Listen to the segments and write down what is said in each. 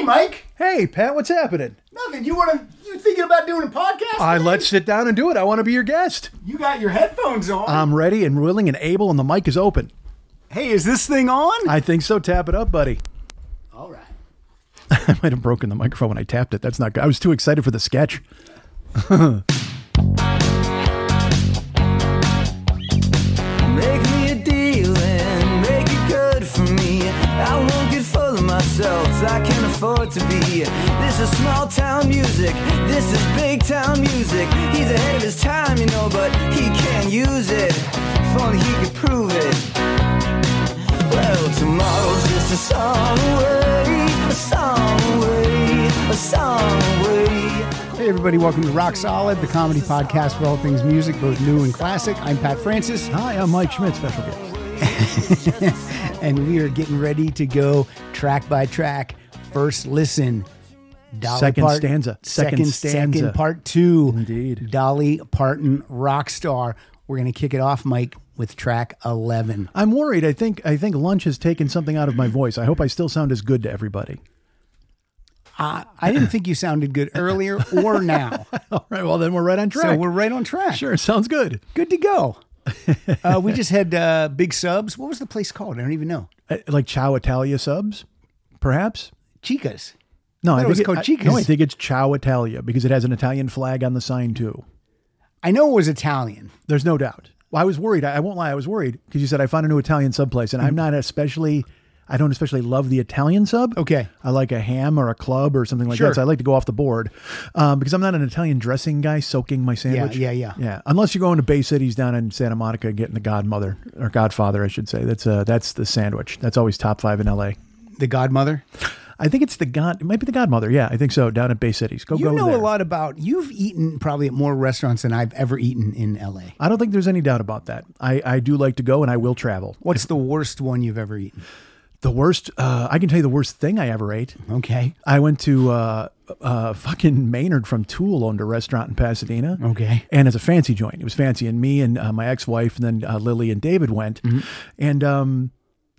Mike. Hey, Pat, what's happening? Nothing. You thinking about doing a podcast? Let's sit down and do it. I want to be your guest. You got your headphones on. I'm ready and willing and able, and the mic is open. Hey, is this thing on? I think so. Tap it up, buddy. All right. I might have broken the microphone when I tapped it. That's not good. I was too excited for the sketch. Make me a deal and make it good for me. I won't get full of myself, I can't afford to be. This is small town music, this is big town music. He's ahead of his time, you know, but he can't use it. If only he could prove it. Well, tomorrow's just a song away, a song away, a song away. Hey, everybody. Welcome to Rock Solid, the comedy podcast for all things music, both new and classic. I'm Pat Francis. Hi, I'm Mike Schmidt, special guest. And we are getting ready to go track by track. First listen. Second stanza. Second part 2. Indeed. Dolly Parton, Rockstar. We're going to kick it off, Mike, with track 11. I'm worried. I think lunch has taken something out of my voice. I hope I still sound as good to everybody. I didn't think you sounded good earlier or now. All right. Well, then we're right on track. So we're right on track. Sure. Sounds good. Good to go. We just had Big Subs. What was the place called? I don't even know. Like Ciao Italia subs, perhaps? Chica's. No, I thought it was called Chica's. I think it's Ciao Italia because it has an Italian flag on the sign too. I know it was Italian. There's no doubt. Well, I was worried. I won't lie. I was worried because you said I found a new Italian sub place, and I don't especially love the Italian sub. Okay. I like a ham or a club or something like that. So I like to go off the board because I'm not an Italian dressing guy soaking my sandwich. Yeah. Unless you're going to Bay Cities down in Santa Monica getting the Godmother or Godfather, I should say. That's the sandwich. That's always top 5 in LA. The Godmother? I think it's it might be the Godmother. Yeah, I think so. Down at Bay Cities. Go know there. a lot about, you've eaten probably at more restaurants than I've ever eaten in LA. I don't think there's any doubt about that. I do like to go and I will travel. What's the worst one you've ever eaten? The worst, I can tell you the worst thing I ever ate. Okay. I went to fucking Maynard from Tool owned a restaurant in Pasadena. Okay. And it's a fancy joint. It was fancy. And me and my ex-wife and then Lily and David went. Mm-hmm. And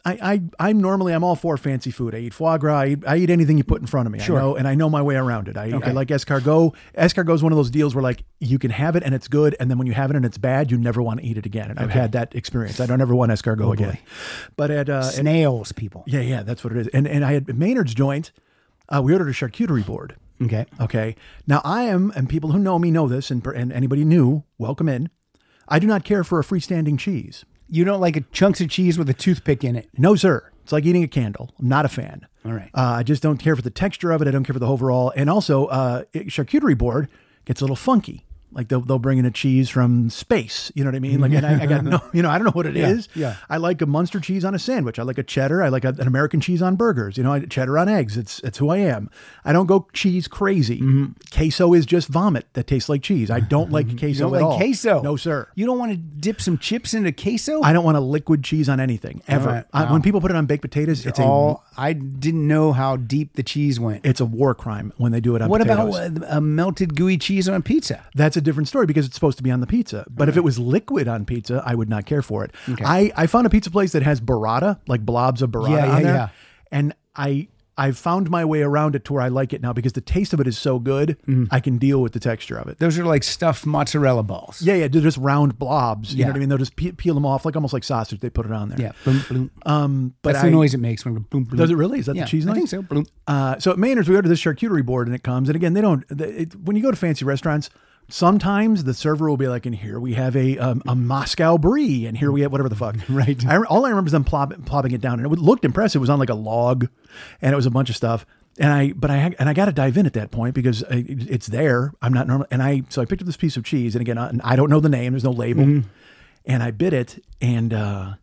I'm all for fancy food. I eat foie gras. I eat anything you put in front of me. Sure. I know my way around it. I like escargot. Escargot is one of those deals where like you can have it and it's good. And then when you have it and it's bad, you never want to eat it again. And I've had that experience. I don't ever want escargot again. But at snails, people. Yeah, that's what it is. And I had Maynard's joint. We ordered a charcuterie board. Okay. Now and people who know me know this, and anybody new, welcome in. I do not care for a freestanding cheese. You don't like chunks of cheese with a toothpick in it? No, sir. It's like eating a candle. I'm not a fan. All right. I just don't care for the texture of it. I don't care for the overall. And also, charcuterie board gets a little funky. Like they'll bring in a cheese from space. You know what I mean? Like, and I got no, I don't know what it is. Yeah. I like a Munster cheese on a sandwich. I like a cheddar. I like an American cheese on burgers. Cheddar on eggs. It's who I am. I don't go cheese crazy. Mm-hmm. Queso is just vomit that tastes like cheese. I don't like queso you don't at like all. Queso? No, sir. You don't want to dip some chips into queso? I don't want a liquid cheese on anything ever. Right. Wow. When people put it on baked potatoes, I didn't know how deep the cheese went. It's a war crime when they do it on potatoes. What about a melted gooey cheese on a pizza? That's a different story because it's supposed to be on the pizza. But if it was liquid on pizza, I would not care for it. Okay. I found a pizza place that has burrata, like blobs of burrata on there. Yeah. And I've found my way around it to where I like it now because the taste of it is so good, I can deal with the texture of it. Those are like stuffed mozzarella balls. Yeah, they're just round blobs. You know what I mean? They'll just peel them off, like almost like sausage. They put it on there. Yeah, bloom, bloom. But that's the noise it makes when boom, bloom. Does it really? Is that the cheese noise? I think so. Bloom. So at Maynard's, we go to this charcuterie board and it comes. And again, when you go to fancy restaurants, sometimes the server will be like, and here we have a Moscow brie, and here we have whatever the fuck. Right. All I remember is them plopping it down, and it looked impressive. It was on like a log, and it was a bunch of stuff. And I got to dive in at that point because it's there. I'm not normal. So I picked up this piece of cheese, and again, I don't know the name. There's no label, and I bit it, and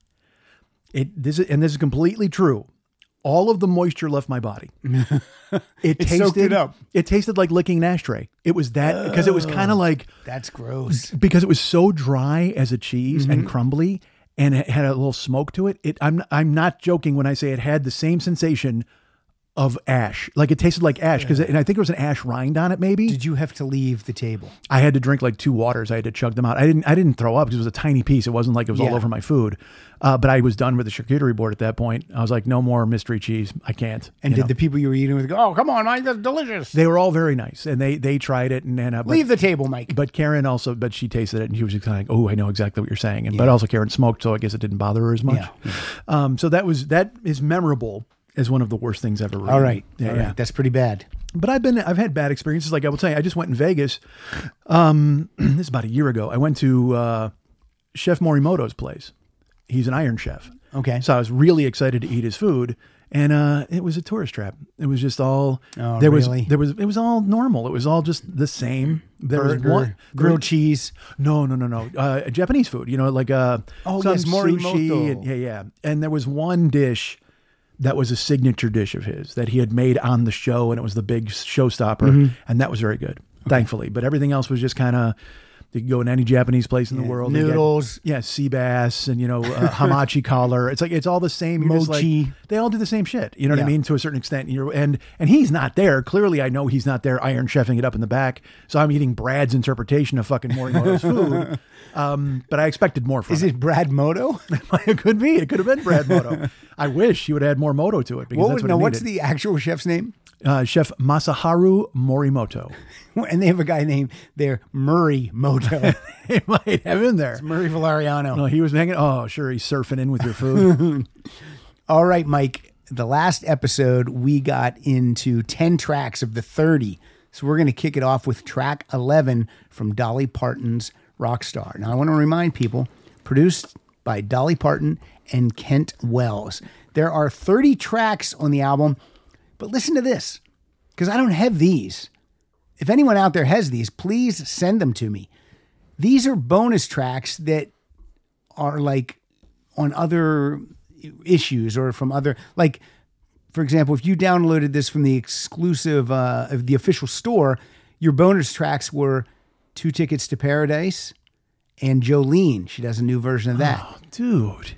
this is completely true. All of the moisture left my body. It soaked it up. It tasted like licking an ashtray. It was that because it was kind of like, that's gross. Because it was so dry as a cheese and crumbly, and it had a little smoke to it. I'm not joking when I say it had the same sensation of ash. Like it tasted like ash and I think there was an ash rind on it maybe. Did you have to leave the table? I had to drink like 2 waters. I had to chug them out. I didn't throw up because it was a tiny piece. It wasn't like it was all over my food. But I was done with the charcuterie board at that point. I was like, no more mystery cheese. I can't. And did the people you were eating with go, oh, come on, Mike, that's delicious? They were all very nice, and they tried it. And leave the table, Mike. But Karen also, she tasted it, and she was just kind of like, oh, I know exactly what you're saying. And but also Karen smoked, so I guess it didn't bother her as much. Yeah. So that is memorable as one of the worst things ever. All right, yeah. That's pretty bad. But I've had bad experiences. Like I will tell you, I just went in Vegas. This is about a year ago. I went to Chef Morimoto's place. He's an Iron Chef. Okay. So I was really excited to eat his food, and it was a tourist trap. It was just all. Oh, it really? was all normal. It was all just the same. There was one grilled cheese. No. Japanese food. Like some Morimoto. sushi. And, and there was one dish that was a signature dish of his that he had made on the show, and it was the big showstopper, and that was very good, thankfully. But everything else was just kind of. You can go in any Japanese place in the world. Noodles. Sea bass and, hamachi collar. It's all the same. You're mochi. They all do the same shit. You know what I mean? To a certain extent. And he's not there. Clearly, I know he's not there Iron Chefing it up in the back. So I'm eating Brad's interpretation of fucking Morimoto's food. But I expected more from Is it Brad Moto? It could be. It could have been Brad Moto. I wish he would have had more moto to it. Because what's the actual chef's name? Chef Masaharu Morimoto. And they have a guy named there, Murray Moto. They might have in there. It's Murray Valeriano. No, he was hanging. Oh, sure. He's surfing in with your food. All right, Mike. The last episode, we got into 10 tracks of the 30. So we're going to kick it off with track 11 from Dolly Parton's Rockstar. Now, I want to remind people, produced by Dolly Parton and Kent Wells. There are 30 tracks on the album. But listen to this, because I don't have these. If anyone out there has these, please send them to me. These are bonus tracks that are like on other issues or from other, like, for example, if you downloaded this from the exclusive of the official store, your bonus tracks were 2 Tickets to Paradise and Jolene. She does a new version of that. Oh, dude.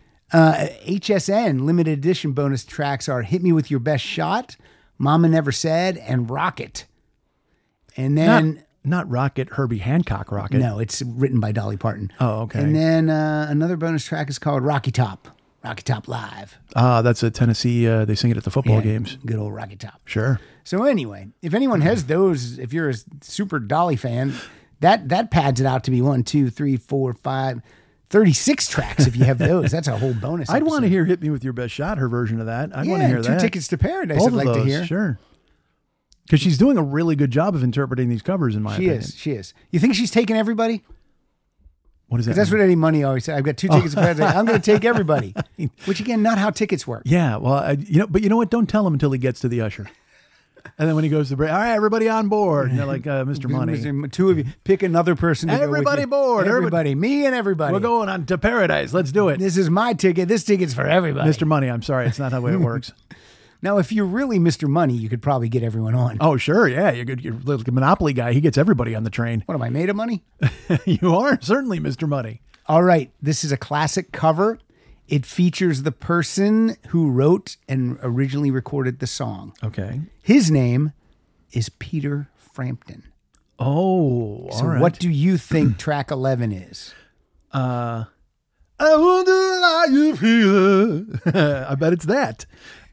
HSN limited edition bonus tracks are Hit Me With Your Best Shot, Mama Never Said, and Rocket. And then... Not Rocket, Herbie Hancock Rocket. No, it's written by Dolly Parton. Oh, okay. And then another bonus track is called Rocky Top Live. That's a Tennessee, they sing it at the football games. Good old Rocky Top. Sure. So anyway, if anyone has those, if you're a super Dolly fan, that pads it out to be 1, 2, 3, 4, 5... 36 tracks if you have those. That's a whole bonus I'd episode. want to hear Hit Me With Your Best Shot, her version of that. I'd want to hear that. 2 Tickets to Paradise Both I'd like of those, to hear. Sure. Because she's doing a really good job of interpreting these covers, in my opinion. She is. You think she's taking everybody? What is that? That's what Eddie Money always said. I've got 2 tickets to Paradise. I'm going to take everybody. Which, again, not how tickets work. Yeah, well, but you know what? Don't tell him until he gets to the usher. And then when he goes to break, all right, everybody on board. And they're like, Mr. Money. 2 of you. Pick another person to everybody go with board. Everybody. Me and everybody. We're going on to Paradise. Let's do it. This is my ticket. This ticket's for everybody. Mr. Money, I'm sorry. It's not the way it works. Now, if you're really Mr. Money, you could probably get everyone on. Oh, sure. Yeah. You're like a Monopoly guy. He gets everybody on the train. What, am I made of money? You are certainly Mr. Money. All right. This is a classic cover. It features the person who wrote and originally recorded the song. Okay. His name is Peter Frampton. Oh, so all right. What do you think track 11 is? I wonder how you feel. I bet it's that.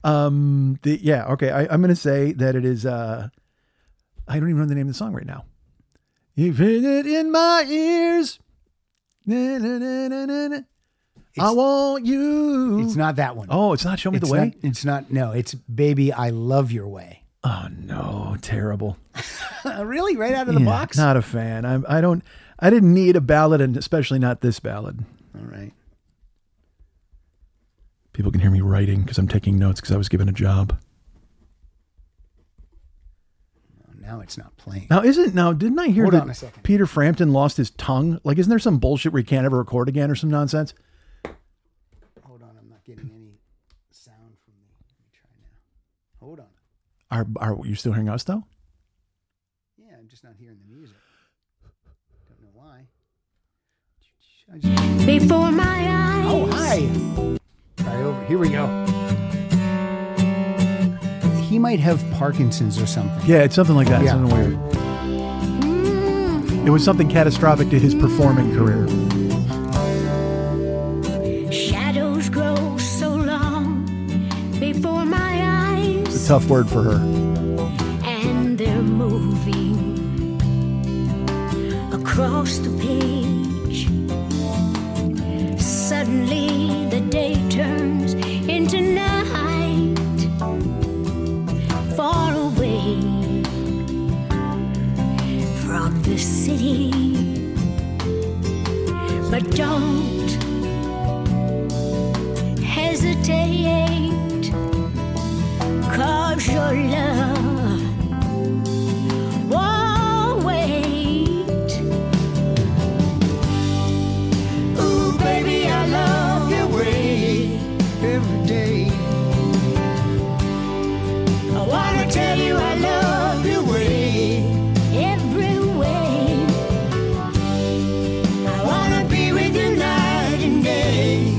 Okay. I'm going to say that it is, I don't even know the name of the song right now. You feel it in my ears. Na, na, na, na, na, na. I want you. It's not that one. Oh, it's not Show Me the Way? No, it's Baby, I Love Your Way. Oh no, terrible. Really? Right out of the box? Not a fan. I didn't need a ballad, and especially not this ballad. All right. People can hear me writing because I'm taking notes because I was given a job. Now it's not playing. Didn't I hear Hold that on a second. Peter Frampton lost his tongue? Like, isn't there some bullshit where he can't ever record again or some nonsense? Hold on, I'm not getting any sound from me. Let me try now. Hold on. Are you still hearing us though? Yeah, I'm just not hearing the music. Don't know why. Before my eyes. Oh, hi. Try over. Here we go. he might have Parkinson's or something. Yeah, it's something like that. Yeah. Something weird. It was something catastrophic to his performing career. Shadows grow so long before my eyes. It's a tough word for her. And they're moving across the page. Suddenly the day turns into night. Far away from the city. But don't hesitate, 'cause your love won't wait. Ooh, baby, I love your way every day. I wanna tell you I love your way, every way. I wanna be with you night and day.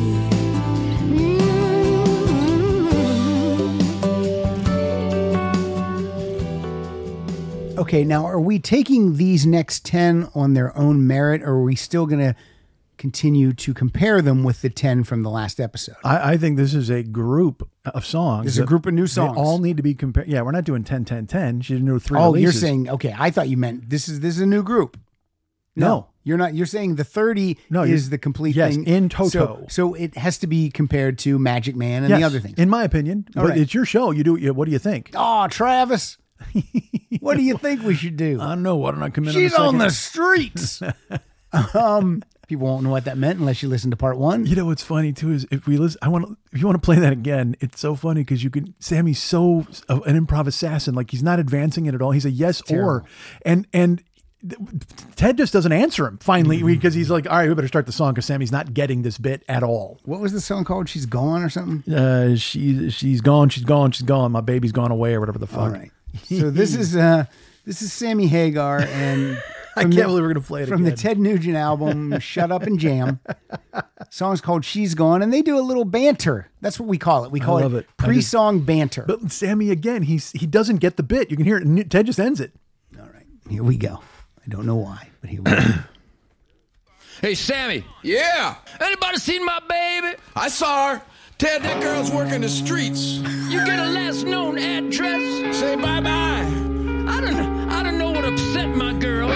Okay, now are we taking these next 10 on their own merit, or are we still going to continue to compare them with the 10 from the last episode? I think this is a group of songs. This is a group of new They songs. all need to be compared. Yeah, we're not doing 10-10-10. She didn't do 3 Oh, releases. you're saying, okay, I thought you meant this is a new group. No. You're not. You're saying the 30 No, is the complete yes, thing. in toto. So it has to be compared to Magic Man and Yes, the other things. in my opinion. All But right. it's your show. You do. What do you think? Oh, Travis, what do you think we should do? I don't know. Why don't I come in? She's on on the the second? streets. People won't know what that meant unless you listen to part 1. You know what's funny too is if we listen. If you want to play that again, it's so funny because you can. Sammy's so an improv assassin. Like he's not advancing it at all. He's a yes or, and Ted just doesn't answer him finally because he's like, all right, we better start the song because Sammy's not getting this bit at all. What was the song called? She's Gone or something? She's gone. She's gone. My baby's gone away or whatever the fuck. All right. So this is Sammy Hagar and I can't believe we're gonna play it from the again. Ted Nugent album Shut Up and Jam. Song's called She's Gone, and they do a little banter. That's what we call it. We call love it it. I pre-song banter. But Sammy again, he doesn't get the bit. You can hear it. Ted just ends it. All right, here we go. I don't know why, but here we go. Hey, Sammy, Yeah, anybody seen my baby? I saw her. Ted, that girl's working the streets. You get a last known address? Say bye-bye. I don't know what upset my girl.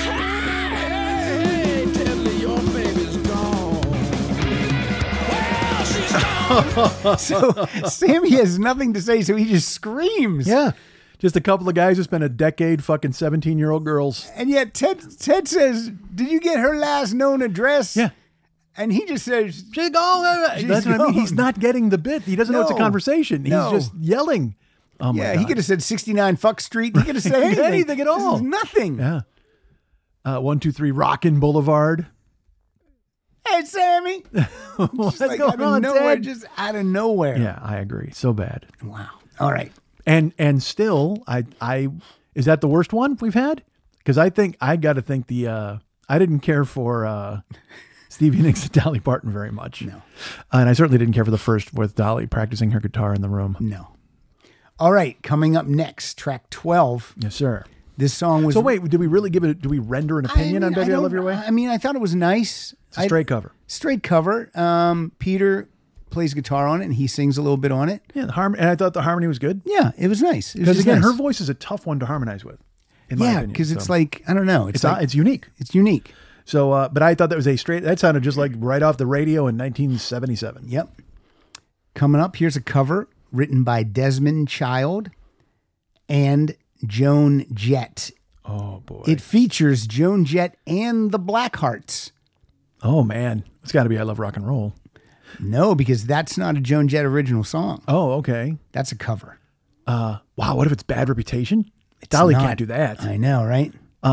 Hey, Teddy, your baby's gone. Well, she's gone. So Sammy has nothing to say, so he just screams. Yeah. Just a couple of guys who spent a decade fucking 17-year-old girls. And yet Ted says, "Did you get her last known address?" Yeah. And he just says, She's gone. She's That's what I mean. gone. He's not getting the bit. He doesn't know it's a No. conversation. He's No. just yelling. Oh my "Yeah." God. He could have said 69 Fuck Street. He could have said anything. Anything at all. This is nothing. Yeah. 1, 2, 3, Rockin' Boulevard. Hey, Sammy. What's Like going out of on, nowhere, Ted? just out of nowhere. Yeah, I agree. So bad. Wow. All right. And still, I is that the worst one we've had? Because I think I got to think I didn't care for Stevie Nicks and Dolly Parton very much. No. And I certainly didn't care for the first with Dolly practicing her guitar in the room. No. All right. Coming up next, track 12. Yes, sir. This song was. So wait, did we really do we render an opinion on Baby I Love Your Way? I mean, I thought it was nice. It's a straight cover. Straight cover. Peter plays guitar on it and he sings a little bit on it. Yeah, and I thought the harmony was good. Yeah, it was nice. It was Because just again, nice. her voice is a tough one to harmonize with. In my Yeah, opinion. because it's So like, I don't know. it's like, it's unique. it's unique. So, but I thought that was that sounded just like right off the radio in 1977. Yep. Coming up, here's a cover written by Desmond Child and Joan Jett. Oh boy. It features Joan Jett and the Blackhearts. Oh man, it's got to be I Love Rock and Roll. No, because that's not a Joan Jett original song. Oh, okay. That's a cover. Wow, what if it's Bad Reputation? Dolly not. can't do that. I know, right?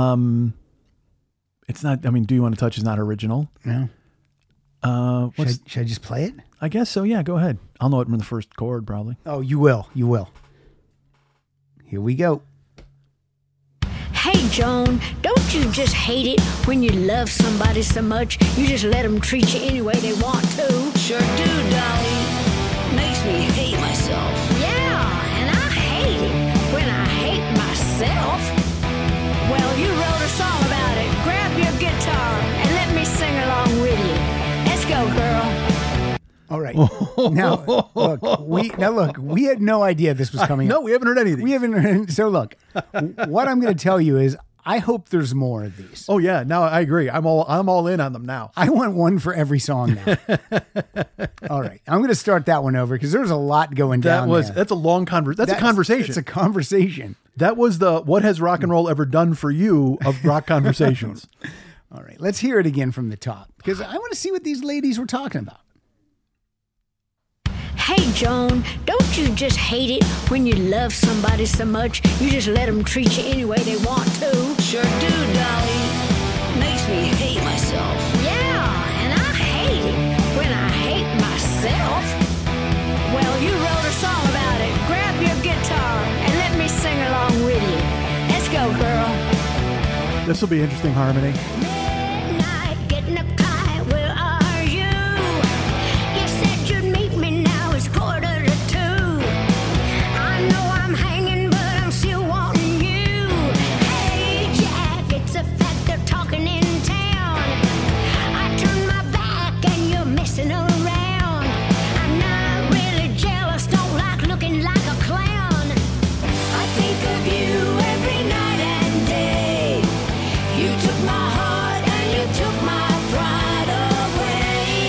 It's not. I mean, Do You Want to Touch is not original. No. Should I just play it? I guess so. Yeah, go ahead. I'll know it from the first chord probably. Oh, you will. You will. Here we go. Hey, Joan, don't you just hate it when you love somebody so much you just let them treat you any way they want to? Sure do, Dolly. Makes me hate myself. Yeah, and I hate right. Now, look, we had no idea this was coming No, up. we haven't heard anything. We haven't heard. So look, what I'm going to tell you is I hope there's more of these. Oh yeah, now I agree. I'm all in on them now. I want one for every song now. All right. I'm going to start that one over because there's a lot going down there. That's a long conversation. That's a conversation. It's a conversation. That was the what has rock and roll ever done for you of rock conversations. All right. Let's hear it again from the top because I want to see what these ladies were talking about. Hey, Joan, don't you just hate it when you love somebody so much you just let them treat you any way they want to? Sure do, Dolly. Makes me hate myself. Yeah, and I hate it when I hate myself. Well, you wrote a song about it. Grab your guitar and let me sing along with you. Let's go, girl. This will be interesting harmony. Midnight, getting up high, where are you? You said you'd meet me now, it's 1:45. I know I'm hanging, but I'm still wanting you. Hey, Jack, it's a fact they're talking in town. I turned my back and you're messing around. I'm not really jealous, don't like looking like a clown. I think of you every night and day. You took my heart and you took my pride away.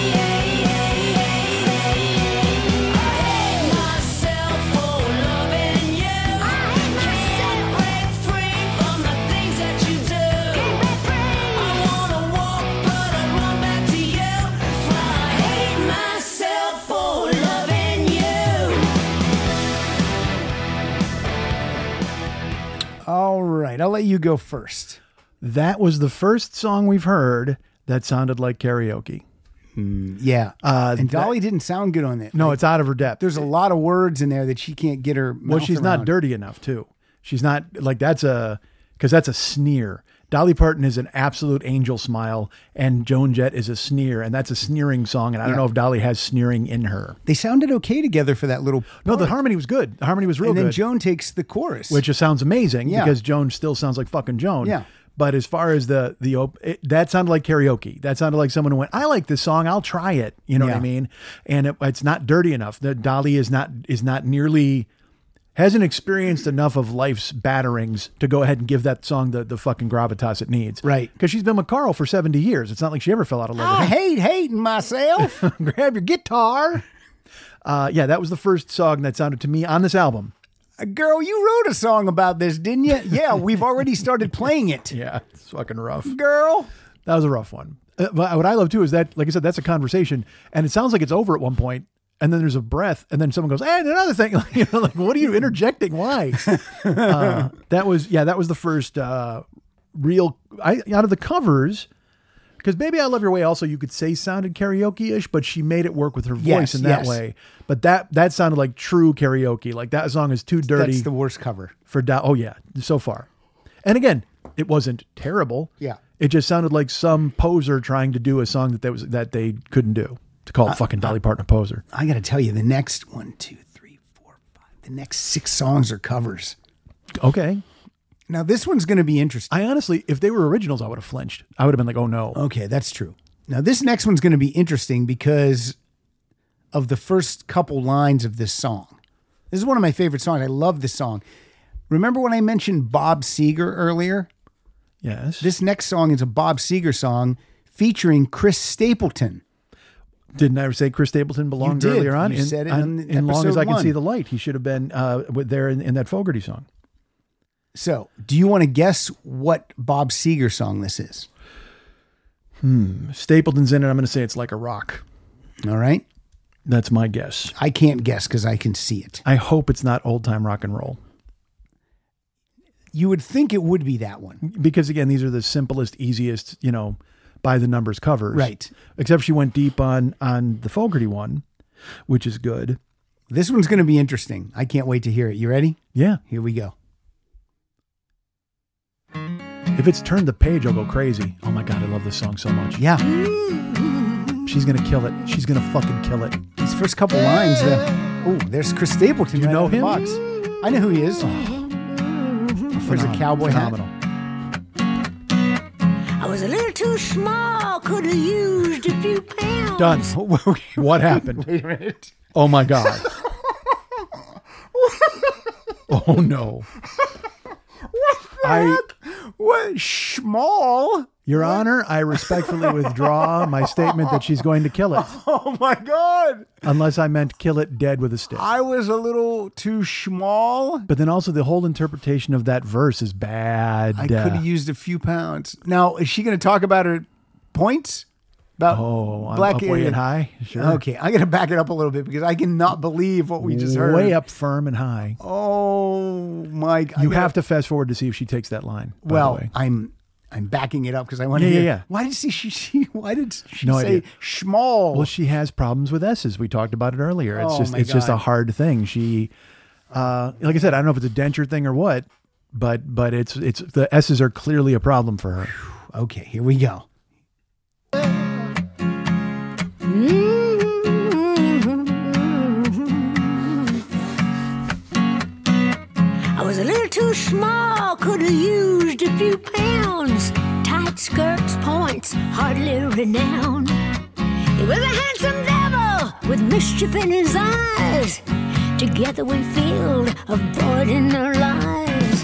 I hate myself for loving you. Can't break free from the things that you do. I wanna walk, but I run back to you. That's why I hate myself for loving you. All right. I'll let you go first. That was the first song we've heard that sounded like karaoke. Yeah. And Dolly didn't sound good on it. No, it's out of her depth. There's a lot of words in there that she can't get her mouth Well, she's not around. dirty enough too. She's not like because that's a sneer. Dolly Parton is an absolute angel smile and Joan Jett is a sneer, and that's a sneering song. And I don't know if Dolly has sneering in her. They sounded okay together for that little No, the part. harmony was good. The harmony was real And then good. Joan takes the chorus. Which just sounds amazing Yeah. because Joan still sounds like fucking Joan. Yeah. But as far as that sounded like karaoke. That sounded like someone who went, I like this song, I'll try it. You know what I Yeah. mean? And it's not dirty enough. The Dolly is not nearly, hasn't experienced enough of life's batterings to go ahead and give that song the fucking gravitas it needs. Right. Because she's been with Carl for 70 years. It's not like she ever fell out of love I with him. hate hating myself. Grab your guitar. Yeah, that was the first song that sounded to me on this album. Girl, you wrote a song about this, didn't you? Yeah, we've already started playing it. Yeah, it's fucking rough. Girl. That was a rough one. But what I love too is that, like I said, that's a conversation, and it sounds like it's over at one point, and then there's a breath, and then someone goes, "And another thing," like, what are you interjecting? Why? That was the first real out of the covers. Because Baby I Love Your Way also you could say sounded karaoke-ish, but she made it work with her voice Yes, in that yes. way. But that sounded like true karaoke. Like that song is too dirty That's the worst cover. for oh yeah, so far. And again, it wasn't terrible. Yeah. It just sounded like some poser trying to do a song that they couldn't do. To call it fucking Dolly Parton a poser. I got to tell you, the next 1, 2, 3, 4, 5, the next 6 songs are covers. Okay. Now, this one's going to be interesting. I honestly, if they were originals, I would have flinched. I would have been like, oh no. Okay, that's true. Now, this next one's going to be interesting because of the first couple lines of this song. This is one of my favorite songs. I love this song. Remember when I mentioned Bob Seger earlier? Yes. This next song is a Bob Seger song featuring Chris Stapleton. Didn't I ever say Chris Stapleton belonged You did. earlier on? You said it in Long as episode I Can 1. See the Light. He should have been there in that Fogerty song. So, do you want to guess what Bob Seger song this is? Stapleton's in it. I'm going to say it's Like a Rock. All right. That's my guess. I can't guess because I can see it. I hope it's not old time rock and roll. You would think it would be that one. Because again, these are the simplest, easiest, by the numbers covers. Right. Except she went deep on the Fogerty one, which is good. This one's going to be interesting. I can't wait to hear it. You ready? Yeah. Here we go. If it's Turn the Page, I'll go crazy. Oh my God, I love this song so much. Yeah. She's going to kill it. She's going to fucking kill it. These first couple lines. Oh, there's Chris Stapleton. You right know out of the him? box. I know who he is. There's a cowboy hat. Phenomenal. I was a little too small, could have used a few pounds. Done. What happened? Wait a minute. Oh my God. Oh no. What? Small? Your Honor, I respectfully withdraw my statement that she's going to kill it. Oh my God. Unless I meant kill it dead with a stick. I was a little too small. But then also the whole interpretation of that verse is bad. I could have used a few pounds. Now, is she going to talk about her points? About I'm black up way and high. Sure. Okay, I'm going to back it up a little bit because I cannot believe what we just heard. Way up firm and high. Oh my! You have to fast forward to see if she takes that line. By the Well, way. I'm backing it up because I want to hear. Yeah. Why did she? Why did she No say idea. small? Well, she has problems with S's. We talked about it earlier. It's Oh, just my it's just a God. hard thing. She, like I said, I don't know if it's a denture thing or what, but it's the S's are clearly a problem for her. Okay, here we go. I was a little too small, could have used a few pounds. Tight skirts, points, hardly renowned. He was a handsome devil with mischief in his eyes. Together we filled a void in our lives.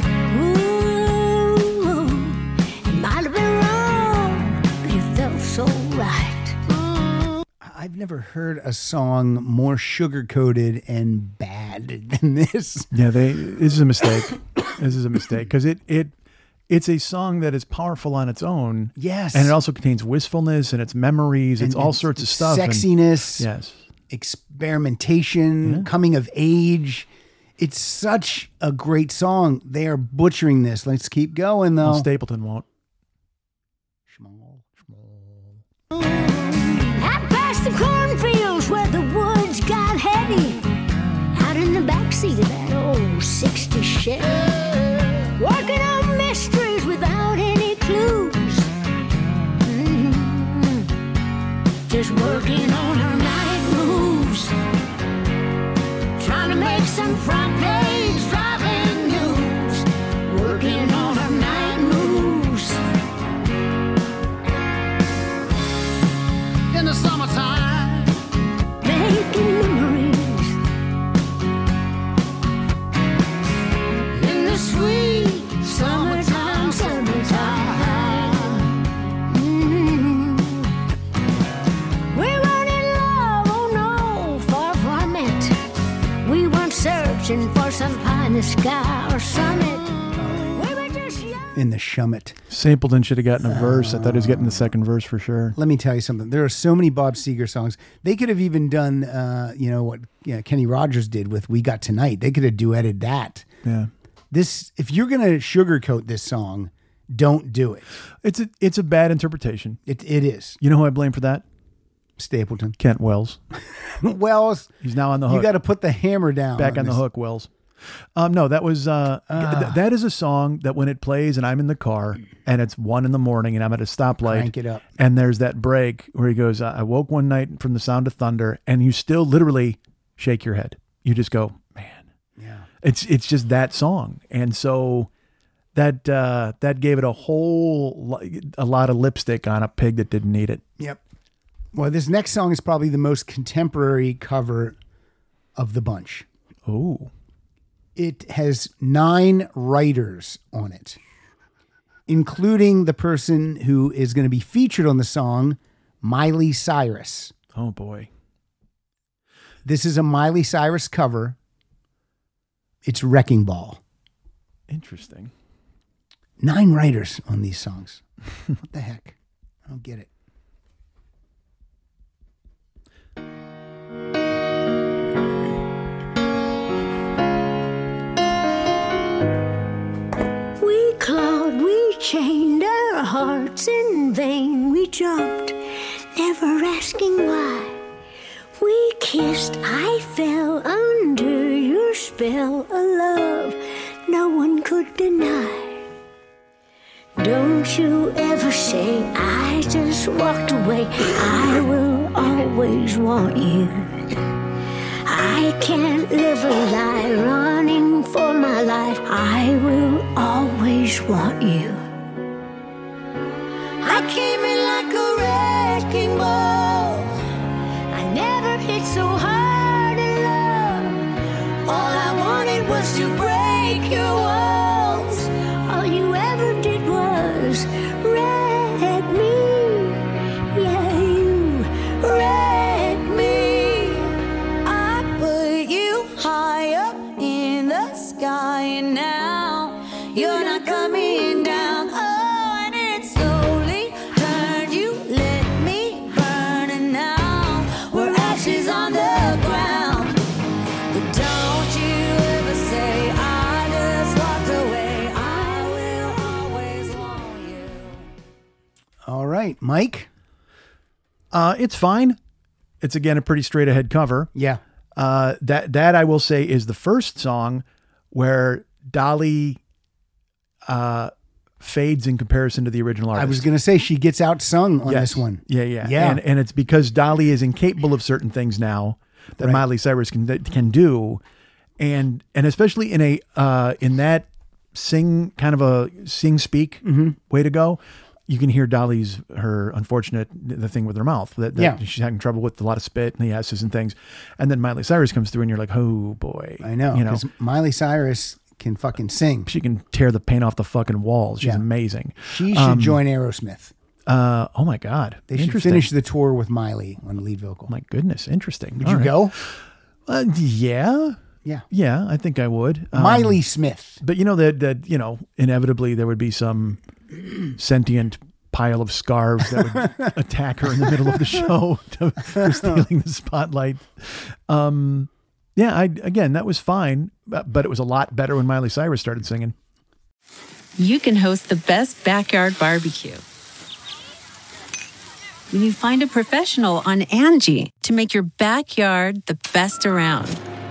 Ooh, it might have been wrong, but it felt so right. I've never heard a song more sugar-coated and bad than this. Yeah, this is a mistake. This is a mistake because it's a song that is powerful on its own. Yes. And it also contains wistfulness and it's memories. It's And all sorts of stuff. Sexiness. Yes. Experimentation, coming of age. It's such a great song. They are butchering this. Let's keep going, though. Well, Stapleton won't. Out past the cornfields where the woods got heavy. Out in the backseat of that old 60 Chevy. Working on mysteries without any clues. Just working on her night moves. Trying to make some front page driving news. Working on her night moves. In the summertime, Making memories in the sweet summertime, Mm. We weren't in love, oh no, far from it. We weren't searching for some pie in the sky or summit. We were just young. In the Shummet. Stapleton should have gotten a verse. I thought he was getting the second verse for sure. Let me tell you something. There are so many Bob Seger songs. They could have even done, what Kenny Rogers did with "We Got Tonight." They could have duetted that. Yeah. This, if you're gonna sugarcoat this song, don't do it. It's a bad interpretation. It is. You know who I blame for that? Stapleton. Kent Wells. Wells, He's now on the hook. you got to put the hammer down. Back on the this. hook, Wells. No, that was that is a song that when it plays and I'm in the car and it's 1 a.m. and I'm at a stoplight, Crank it up. and there's that break where he goes, "I woke one night from the sound of thunder," and you still literally shake your head. You just go, "Man, Yeah. it's just that song," and so that gave it a lot of lipstick on a pig that didn't need it. Yep. Well, this next song is probably the most contemporary cover of the bunch. Oh, It has 9 writers on it, including the person who is going to be featured on the song, Miley Cyrus. oh boy. This is a Miley Cyrus cover. It's Wrecking Ball. Interesting. 9 writers on these songs. What the heck? I don't get it. We clawed, we chained our hearts in vain. We jumped, never asking why. We kissed, I fell under your spell of love no one could deny. Don't you ever say I just walked away. I will always want you. I can't live a lie running for my life. I will always want you. came in like a wrecking ball. I never hit so hard in love. All I wanted was to break your walls. All you ever did was wreck me. Yeah, you wrecked me. I put you high up in the sky, and now you're not coming down. Oh, and it slowly turned you, let me burn, and now we're ashes on the ground. But don't you ever say I just walked away. I will always want you. All right, Mike. It's fine. It's again a pretty straight ahead cover. Yeah. That I will say is the first song where Dolly fades in comparison to the original artist. I was going to say she gets outsung on Yes. this one. Yeah, yeah. Yeah. And it's because Dolly is incapable of certain things now that Right. Miley Cyrus can do. And especially in that sing kind of a sing speak way to go, you can hear her unfortunate, the thing with her mouth that Yeah. she's having trouble with, a lot of spit and the S's and things. And then Miley Cyrus comes through and you're like, oh boy. I know. You know, Because Miley Cyrus can fucking sing. she can tear the paint off the fucking walls. She's Yeah. amazing. She should join Aerosmith. Oh my God. They should Interesting. finish the tour with Miley on the lead vocal. My goodness. Interesting. Would All you right. go? Yeah. Yeah. Yeah, I think I would. Miley Smith. But you know that inevitably there would be some sentient pile of scarves that would attack her in the middle of the show for stealing the spotlight. Again, that was fine, but it was a lot better when Miley Cyrus started singing. You can host the best backyard barbecue when you find a professional on Angie to make your backyard the best around.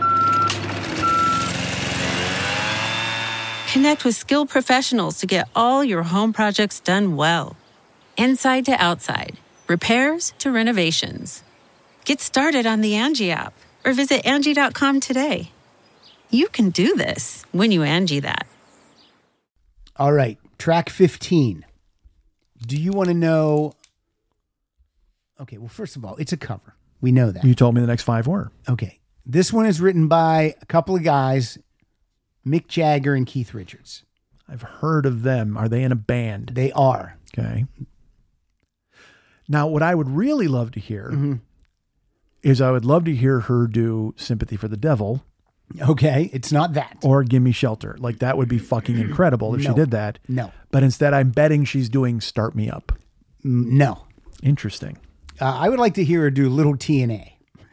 Connect with skilled professionals to get all your home projects done well. Inside to outside, repairs to renovations. Get started on the Angie app or visit Angie.com today. You can do this when you Angie that. All right. Track 15. Do you want to know? Okay. Well, first of all, it's a cover. We know that. You told me the next 5 were. Okay. This one is written by a couple of guys, Mick Jagger and Keith Richards. I've heard of them. Are they in a band? They are. Okay. Now, what I would really love to hear Mm-hmm. is I would love to hear her do Sympathy for the Devil Okay. It's not that. or Gimme Shelter. Like, that would be fucking incredible if she No. did that. No. But instead, I'm betting she's doing Start Me Up. No. Interesting. I would like to hear her do Little TNA.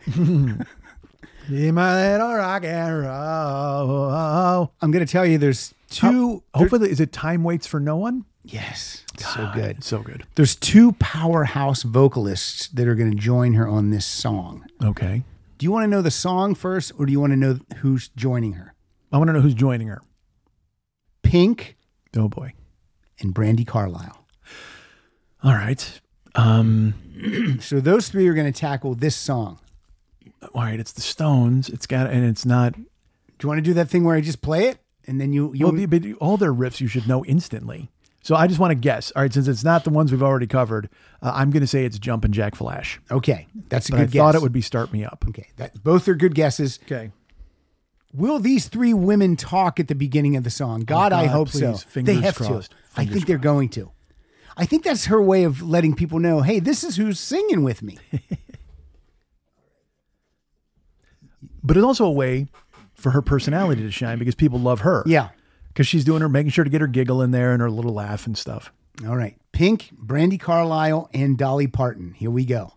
In my little rock and roll. I'm going to tell you there's two. Hopefully, is it Time Waits for No One? Yes. So good. So good. There's two powerhouse vocalists that are going to join her on this song. Okay. Do you want to know the song first, or do you want to know who's joining her? I want to know who's joining her. Pink Oh, boy. and Brandi Carlile. All right. So those three are going to tackle this song. All right. It's the Stones. It's got, and it's not. Do you want to do that thing where I just play it and then you But all their riffs you should know instantly. So I just want to guess. All right, since it's not the ones we've already covered, I'm going to say it's Jumpin' Jack Flash. Okay, that's a But good I guess. thought it would be Start Me Up. Okay, both are good guesses. Okay. Will these three women talk at the beginning of the song? God, I God, hope please. so. Fingers They have crossed. to. I Fingers think they're going to. I think that's her way of letting people know, hey, this is who's singing with me. But it's also a way for her personality to shine because people love her. Yeah. Because she's doing her, making sure to get her giggle in there and her little laugh and stuff. All right. Pink, Brandi Carlile, and Dolly Parton. Here we go.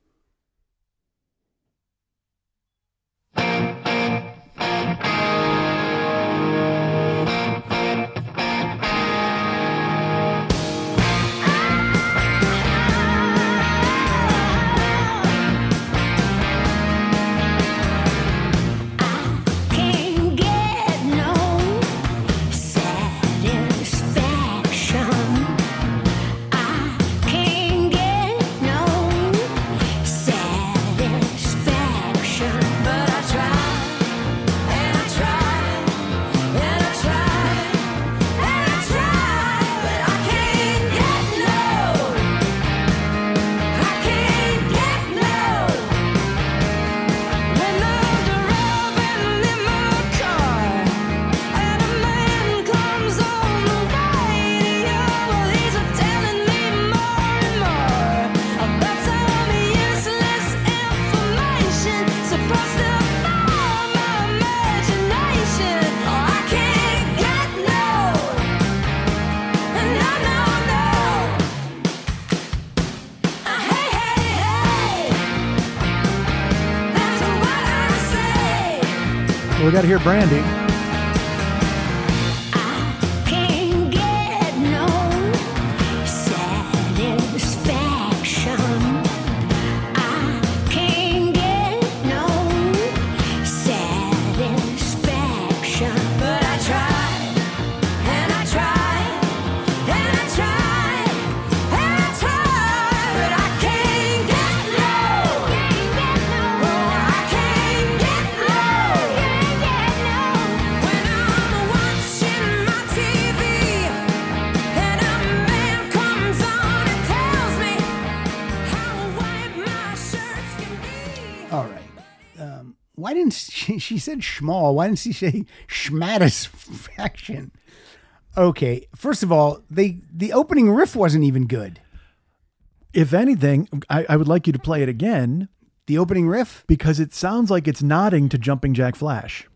Can't get no satisfaction. I can't get no got to hear Brandy. Can't get no satisfaction. I can't get no satisfaction. But I tried, and I tried, and I tried, and I tried. But I can't get low. Oh, I can't get low. When I'm watching my TV and a man comes on and tells me how white my shirts can be. All right. Why didn't she said schmall? Why didn't she say schmatisfaction? Okay. First of all, the opening riff wasn't even good. If anything, I would like you to play it again The opening riff? because it sounds like it's nodding to Jumping Jack Flash.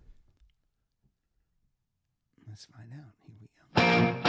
Let's find out. Here we go.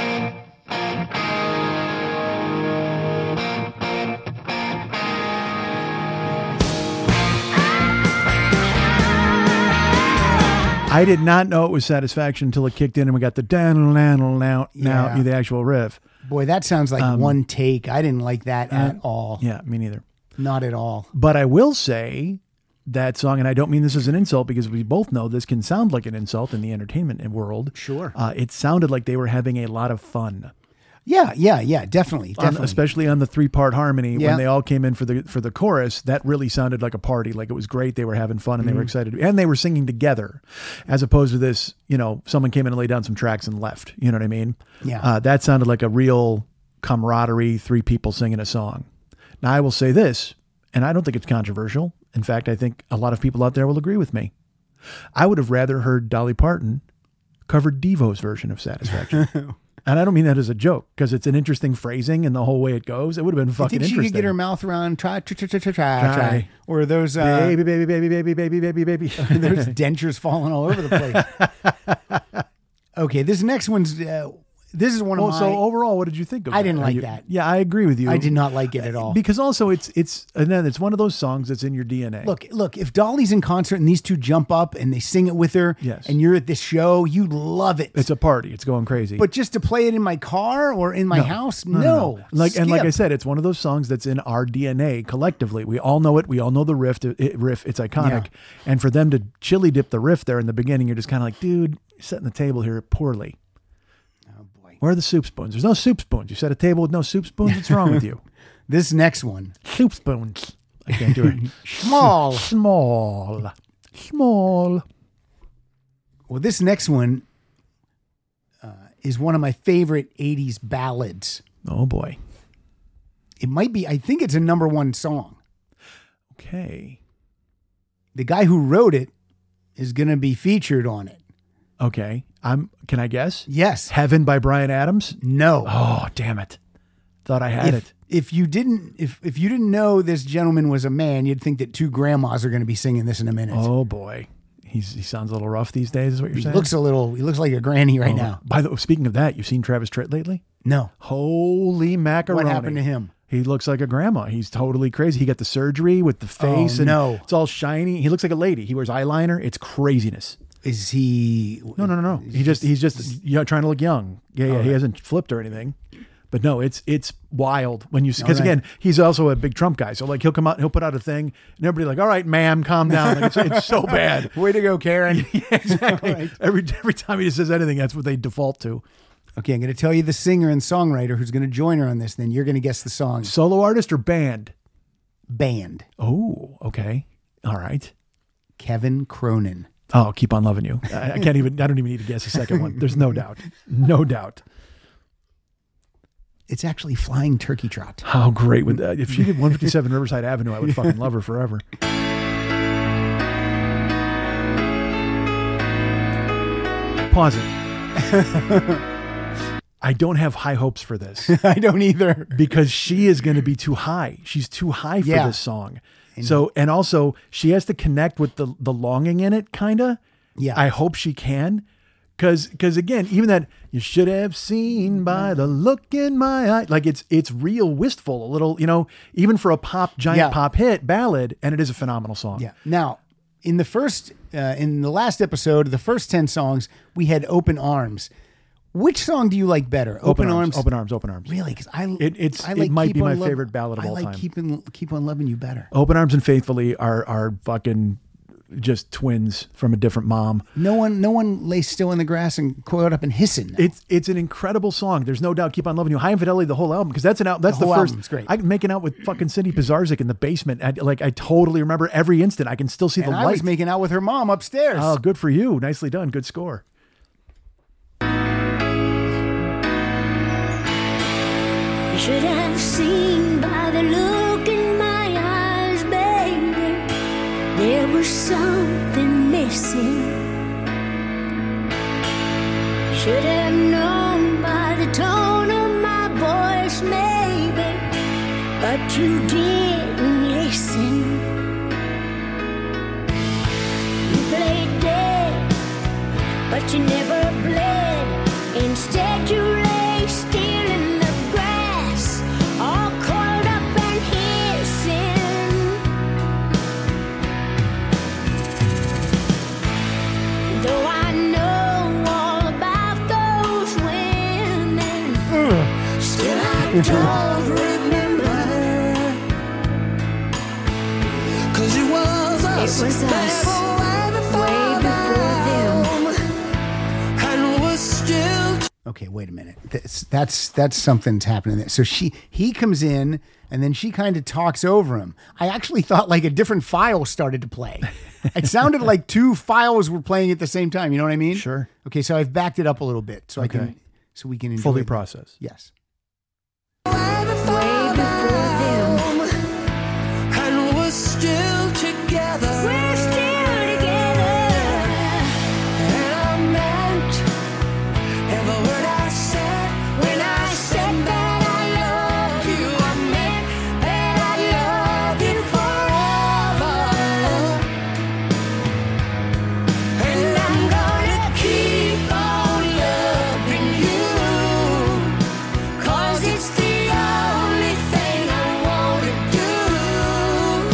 I did not know it was Satisfaction until it kicked in and we got the now Yeah. the actual riff. Boy, that sounds like one take. I didn't like that at all. Yeah, me neither. Not at all. But I will say that song, and I don't mean this as an insult because we both know this can sound like an insult in the entertainment world. Sure. It sounded like they were having a lot of fun. Yeah, definitely. Especially on the 3-part harmony Yeah. when they all came in for the chorus. That really sounded like a party. Like it was great. They were having fun and they were excited, and they were singing together, as opposed to this. Someone came in and laid down some tracks and left. You know what I mean? Yeah. That sounded like a real camaraderie. 3 people singing a song. Now I will say this, and I don't think it's controversial. In fact, I think a lot of people out there will agree with me. I would have rather heard Dolly Parton cover Devo's version of Satisfaction. And I don't mean that as a joke because it's an interesting phrasing and the whole way it goes. It would have been I fucking think she interesting. could get her mouth around try. Or those baby, baby, baby, baby, baby, baby, baby. there's dentures falling all over the place. Okay, this next one's this is one of my. So overall, what did you think of I that? didn't Are like you- that. Yeah, I agree with you. I did not like it at all. Because also it's one of those songs that's in your DNA. Look, if Dolly's in concert and these two jump up and they sing it with her, Yes. and you're at this show, you love it. It's a party. It's going crazy. But just to play it in my car or in my house, no. Like I Skip. said, it's one of those songs that's in our DNA collectively. We all know it. We all know the riff. It's iconic. Yeah. And for them to chili dip the riff there in the beginning, you're just kind of like, dude, you're setting the table here poorly. Oh boy. Where are the soup spoons? There's no soup spoons. You set a table with no soup spoons. What's wrong with you? This next one, Soup spoons. I can't do it. small. Small. Well, this next one is one of my favorite 80s ballads. Oh boy. It might be, I think it's a number one song. Okay. The guy who wrote it is going to be featured on it. Okay. Can I guess? Yes. Heaven by Bryan Adams? No. Oh, damn it. Thought I had it. If you didn't know this gentleman was a man, you'd think that 2 grandmas are going to be singing this in a minute. Oh boy. He sounds a little rough these days, is what you're He saying? looks like a granny right now. By the way, speaking of that, you've seen Travis Tritt lately? No. Holy macaroni. What happened to him? He looks like a grandma. He's totally crazy. He got the surgery with the face. no. It's all shiny. He looks like a lady. He wears eyeliner. It's craziness. Is he? No. He's just trying to look young. Yeah. He hasn't flipped or anything. But no, it's wild when you see, because right. again, he's also a big Trump guy. So like he'll come out, he'll put out a thing and everybody like, all right, ma'am, calm down. Like it's so bad. Way to go, Karen. Yeah, exactly. Right. Every time he says anything, that's what they default to. Okay, I'm going to tell you the singer and songwriter who's going to join her on this. Then you're going to guess the song. Solo artist or band? Band. Oh, okay. All right. Kevin Cronin. Oh, Keep on Loving You. I don't even need to guess a second one. There's no doubt. No doubt. It's actually Flying Turkey Trot. How great would that? If she did 157 Riverside Avenue, I would fucking love her forever. Pause it. I don't have high hopes for this I don't either. because she is going to be too high. She's too high for Yeah. this song. So, and also she has to connect with the longing in it, kind of. Yeah. I hope she can. Cause again, even that you should have seen by the look in my eye, like it's real wistful, a little, even for a giant Yeah. pop hit ballad. And it is a phenomenal song. Yeah. Now, in the last episode, the first 10 songs, we had Open Arms. Which song do you like better? Open Arms. Really? Because It might be my favorite ballad of all time. I like Keep on Loving You better. Open Arms and Faithfully are fucking just twins from a different mom. No one lays still in the grass and coiled up and hissing. Now. It's an incredible song. There's no doubt. Keep on Loving You. High Infidelity, the whole album, because that's the whole first. album's great. I'm making out with fucking Cindy Pizarzik in the basement. I totally remember every instant. I can still see and the I light. was making out with her mom upstairs. Oh, good for you. Nicely done. Good score. You should have seen by the look in my eyes, baby, there was something missing. You should have known by the tone of my voice, maybe, but you didn't listen. You played dead, but you never bled. Instead you lay still in the grass, all coiled up and hissing. Though I know all about those women, still I don't remember. 'Cause it was us. It was us, way before them. And we're still Okay, wait a minute. That's something's happening there. So he comes in and then she kind of talks over him. I actually thought like a different file started to play. It sounded like two files were playing at the same time. You know what I mean? Sure. Okay, so I've backed it up a little bit so Okay. we can enjoy Fully it. process. Yes. Way before them. and we're still together. We're still together. And I meant every word I said when I said that I love you. I meant that I love you forever. And I'm gonna keep on loving you, 'cause it's the only thing I wanna do.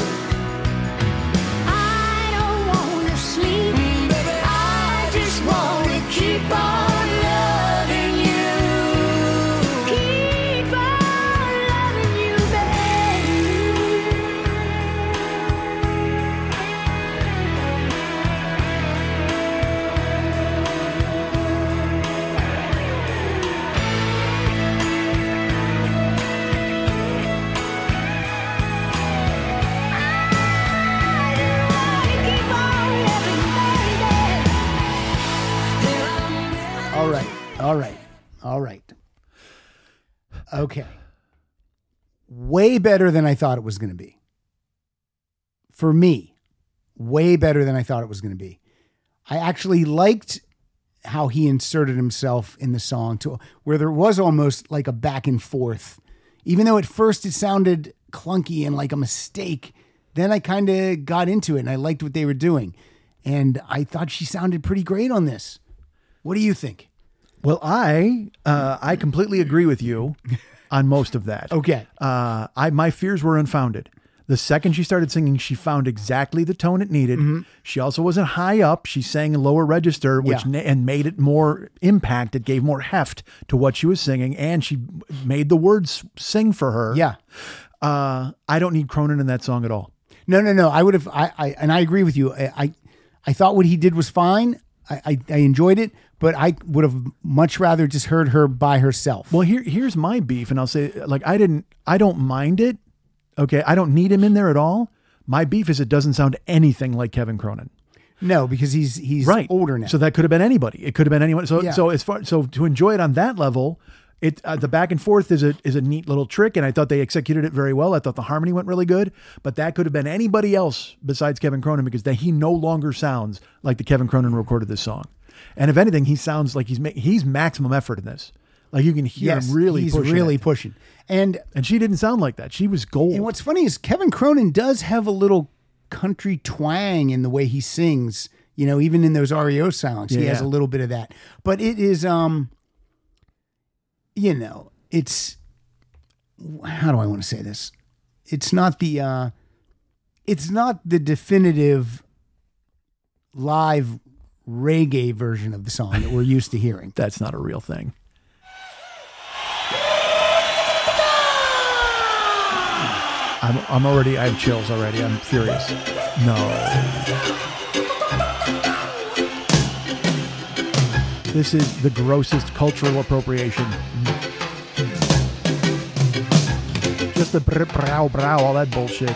I don't wanna sleep, Baby, I just wanna keep on loving you. Keep on loving you, baby. I just wanna keep on loving you, baby. All right. Okay. Way better than I thought it was going to be. For me, way better than I thought it was going to be. I actually liked how he inserted himself in the song to where there was almost like a back and forth. Even though at first it sounded clunky and like a mistake, then I kind of got into it and I liked what they were doing. And I thought she sounded pretty great on this. What do you think? Well, I completely agree with you on most of that. Okay. My fears were unfounded. The second she started singing, she found exactly the tone it needed. She also wasn't high up. She sang in lower register, which Yeah. and made it more impact. It gave more heft to what she was singing, and she made the words sing for her. Yeah. I don't need Cronin in that song at all. No. I would have. And I agree with you. I thought what he did was fine. I enjoyed it, but I would have much rather just heard her by herself. Well, here's my beef, and I'll say, like, I don't mind it. Okay, I don't need him in there at all. My beef is it doesn't sound anything like Kevin Cronin. No, because he's Right. older now. So that could have been anybody. It could have been anyone. So Yeah. so to enjoy it on that level, the back and forth is a neat little trick, and I thought they executed it very well. I thought the harmony went really good, but that could have been anybody else besides Kevin Cronin, because he no longer sounds like the Kevin Cronin recorded this song. And if anything, he sounds like he's maximum effort in this. Like you can hear him really he's pushing really it. pushing. And she didn't sound like that. She was gold. what's funny is Kevin Cronin does have a little country twang in the way he sings. You know, even in those REO songs, he has a little bit of that. But it is, you know, it's, how do I want to say this? It's not the definitive live reggae version of the song that we're used to hearing. That's not a real thing. I'm already, I have chills already. I'm furious. No. This is the grossest cultural appropriation. Just the brow, all that bullshit.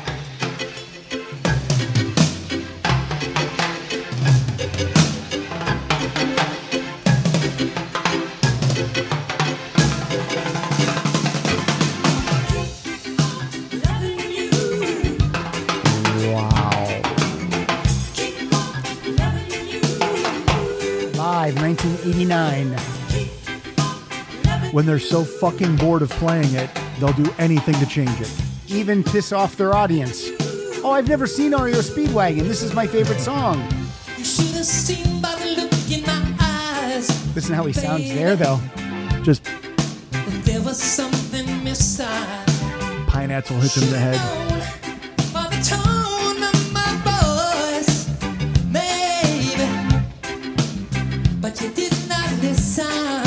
Live, 1989. When they're so fucking bored of playing it, they'll do anything to change it. Even piss off their audience. Oh, I've never seen REO Speedwagon. This is my favorite song. You should have seen by the look in my eyes. Listen how he sounds there, though. Just There was something missing. Pineapple hits him in the head. By the tone of my voice, maybe, but you did not listen.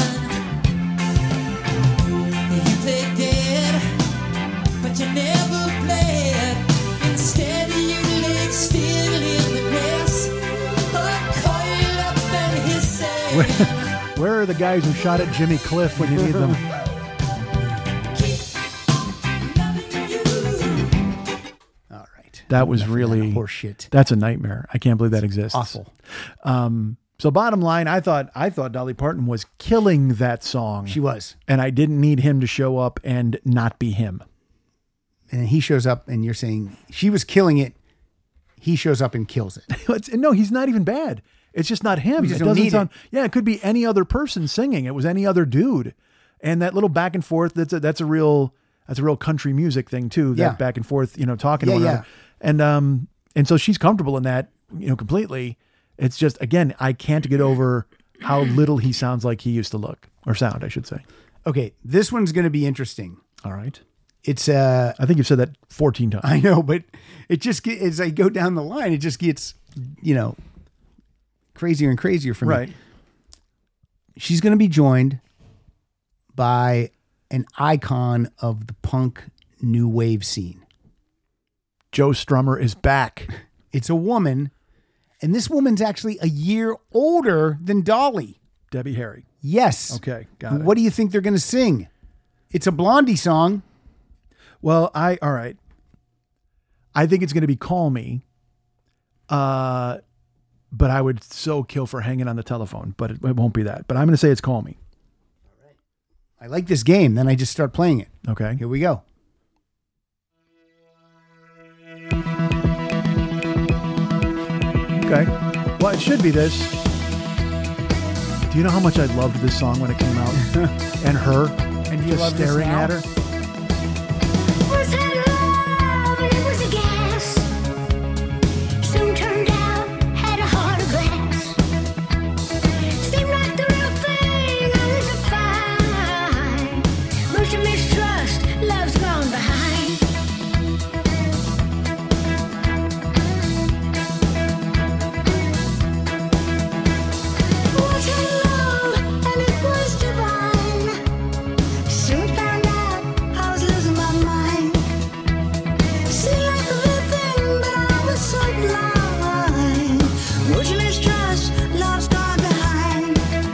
You played dead, but you never played. Instead, you laid still in the grass, coiled up and hissing. Where are the guys who shot at Jimmy Cliff when you need them? All right. That was really horse shit. That's a nightmare. I can't believe that exists. Awful. So bottom line, I thought Dolly Parton was killing that song. She was. And I didn't need him to show up and not be him. And he shows up and you're saying she was killing it. He shows up and kills it. No, he's not even bad. It's just not him. We just It don't doesn't need sound. it. Yeah, it could be any other person singing. It was any other dude. And that little back and forth, that's a real country music thing too. That Yeah. back and forth, talking Yeah, to one another. And so she's comfortable in that, completely. It's just, again, I can't get over how little he sounds like he used to look, or sound, I should say. Okay, this one's going to be interesting. All right. It's I think you've said that 14 times. I know, but it just as I go down the line, it just gets, crazier and crazier for me. Right. She's going to be joined by an icon of the punk new wave scene. Joe Strummer is back. It's a woman, and this woman's actually a year older than Dolly. Debbie Harry. Yes. Okay, got it. What do you think they're going to sing? It's a Blondie song. Well, all right. I think it's going to be Call Me. But I would so kill for Hanging on the Telephone, but it won't be that. But I'm going to say it's Call Me. I like this game. Then I just start playing it. Okay. Here we go. Okay. Well, it should be this. Do you know how much I loved this song when it came out? And her. And you just love this staring now? at her. Was it love and it was a gas? Soon turned out, had a heart of glass. Seemed like the real thing, others are fine. Most of mistrust, love's gone behind. Was it love and it was divine? Soon found out I was losing my mind. Seemed like a real thing, but I was so blind. Would you mistrust? Love's gone behind.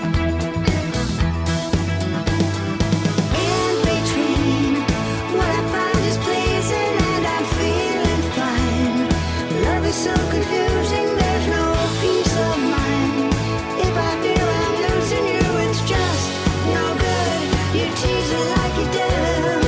In between, what I find is pleasing, and I'm feeling fine. Love is so confusing, there's no peace of mind. If I feel I'm losing you, it's just no good. You tease it like you do.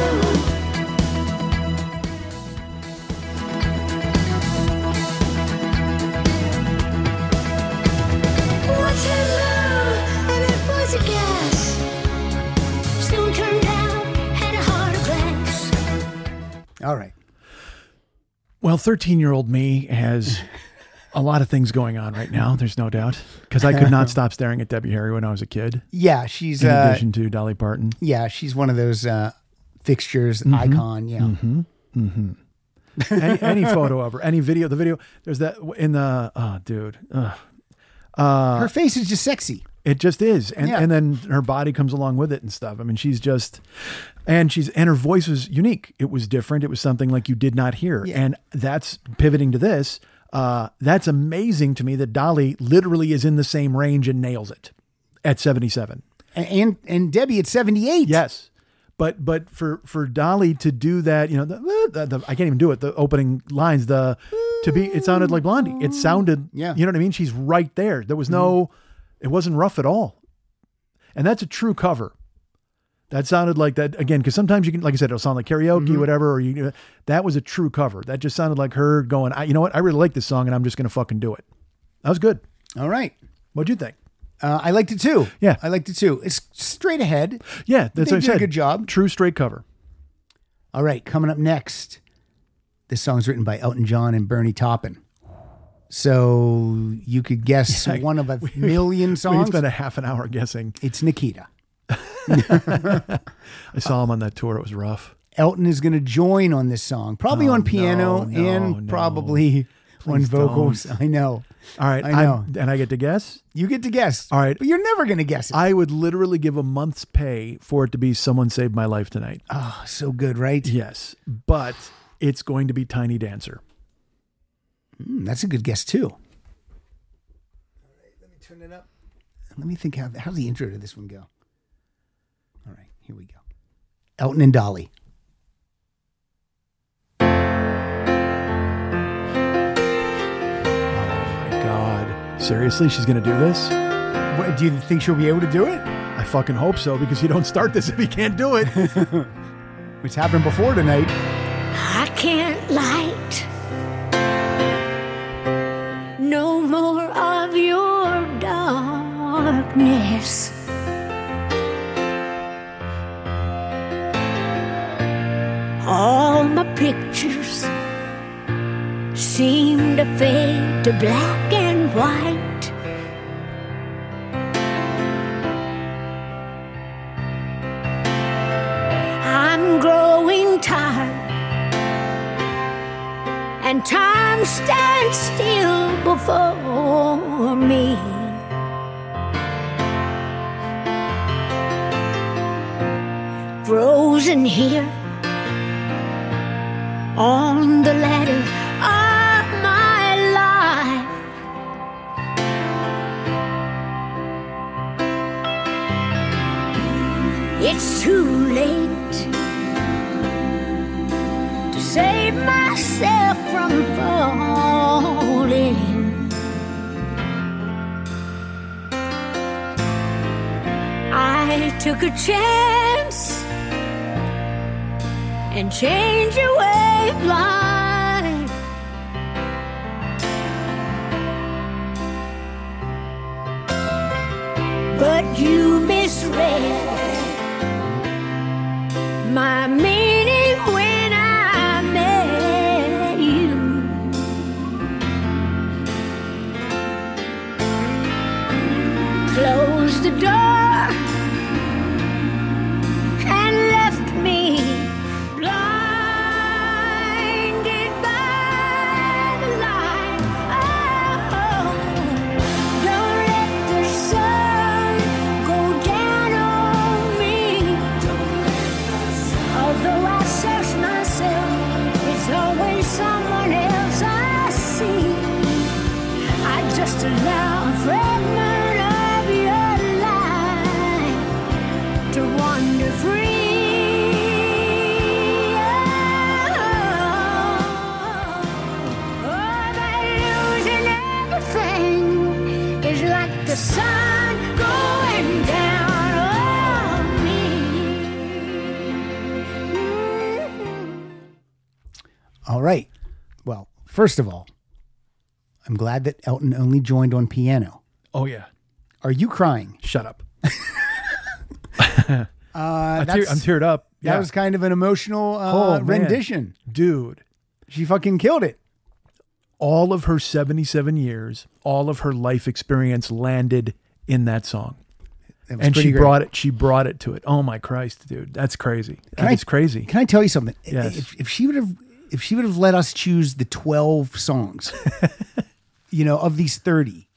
What's in love? And it was a gas. Soon turned out, had a heart of glass. All right. Well, 13-year-old me has a lot of things going on right now. There's no doubt. Because I could not stop staring at Debbie Harry when I was a kid. Yeah, she's In addition to Dolly Parton. she's one of those fixtures, icon. Yeah. Any photo of her, any video, the video, there's that in the, oh, dude. Her face is just sexy. It just is. And Yeah. and then her body comes along with it and stuff. I mean, she's just, and her voice was unique. It was different. It was something like you did not hear. Yeah. And that's pivoting to this. That's amazing to me that Dolly literally is in the same range and nails it at 77. And Debbie at 78. Yes. But for Dolly to do that, you know, the I can't even do it. The opening lines, it sounded like Blondie. It sounded, Yeah. you know what I mean? She's right there. There was no, it wasn't rough at all. And that's a true cover. That sounded like that again, because sometimes you can, like I said, it'll sound like karaoke, whatever, or that was a true cover. That just sounded like her going, you know what? I really like this song and I'm just going to fucking do it. That was good. All right. What'd you think? I liked it too. Yeah. I liked it too. It's straight ahead. Yeah, that's They what I did said. a good job. True straight cover. All right. Coming up next, this song's written by Elton John and Bernie Taupin. So you could guess one of a million We songs. spent a half an hour guessing. It's Nikita. I saw him on that tour. It was rough. Elton is going to join on this song, probably on piano and no. probably on Please vocals. don't. I know. All right. I know. And I get to guess? You get to guess. All right. But you're never going to guess it. I would literally give a month's pay for it to be Someone Saved My Life Tonight. Oh, so good, right? Yes. But it's going to be Tiny Dancer. That's a good guess, too. All right, let me turn it up. Let me think, how's the intro to this one go? All right, here we go. Elton and Dolly. Oh my God. Seriously? She's going to do this? What, do you think she'll be able to do it? I fucking hope so, because you don't start this if you can't do it. It's happened before tonight. I can't light no more of your darkness. All my pictures seem to fade to black and white. I'm growing tired, and time stands still before me. Frozen here on the ladder of my life. It's too late to save myself from falling. I took a chance and changed your way of life. But you misread my meaning when I met you. Closed the door and left me blinded by the light. Oh, don't let the sun go down on me. Although I search myself, it's always someone else I see. I just allow a fragment of your life to wander free. Oh, but losing everything is like the sun going down on me. All right. Well, first of all, I'm glad that Elton only joined on piano. Oh, yeah. Are you crying? Shut up. That's- I'm teared up. That Yeah. was kind of an emotional Oh, man. rendition. Dude. She fucking killed it. All of her 77 years, all of her life experience landed in that song. That was And pretty she great. brought it to it. Oh my Christ, dude. That's crazy. That's crazy. Can I tell you something? Yes. If she would have let us choose the 12 songs, of these 30,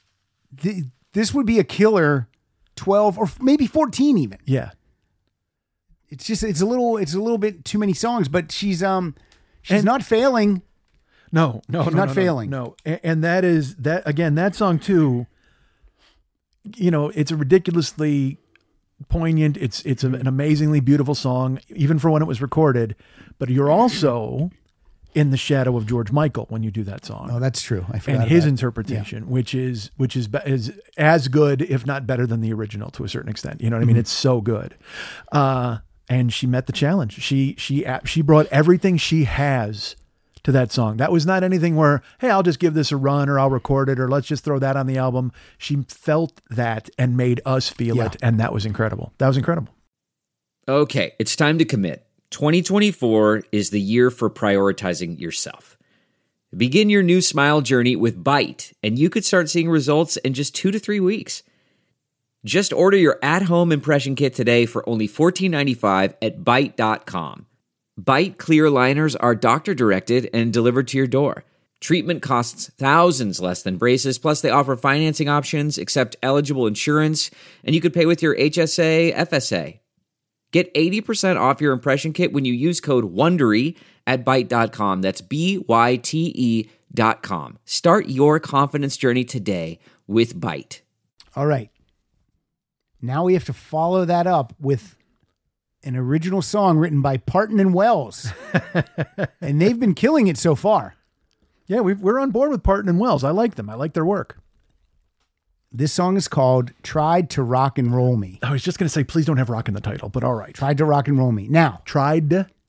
this would be a killer 12 or maybe 14 even. Yeah. It's a little bit too many songs, but she's not failing. No, She's not failing. No. And that is that again, that song too, it's a ridiculously poignant. It's an amazingly beautiful song, even for when it was recorded, but you're also in the shadow of George Michael when you do that song. Oh, that's true. I forgot and his about it. interpretation, which is as good, if not better than the original to a certain extent. You know what I mean? It's so good. And she met the challenge. She brought everything she has to that song. That was not anything where, hey, I'll just give this a run or I'll record it or let's just throw that on the album. She felt that and made us feel it. And that was incredible. That was incredible. Okay, it's time to commit. 2024 is the year for prioritizing yourself. Begin your new smile journey with Byte, and you could start seeing results in just 2 to 3 weeks. Just order your at-home impression kit today for only $14.95 at Byte.com. Byte clear liners are doctor-directed and delivered to your door. Treatment costs thousands less than braces, plus they offer financing options, accept eligible insurance, and you could pay with your HSA, FSA. Get 80% off your impression kit when you use code WONDERY at Byte.com. That's BYTE.com. Start your confidence journey today with Byte. All right. Now we have to follow that up with an original song written by Parton and Wells. And they've been killing it so far. Yeah, we're on board with Parton and Wells. I like them. I like their work. This song is called Tried to Rock and Roll Me. I was just going to say, please don't have rock in the title, but all right. Tried to Rock and Roll Me. Now, Tried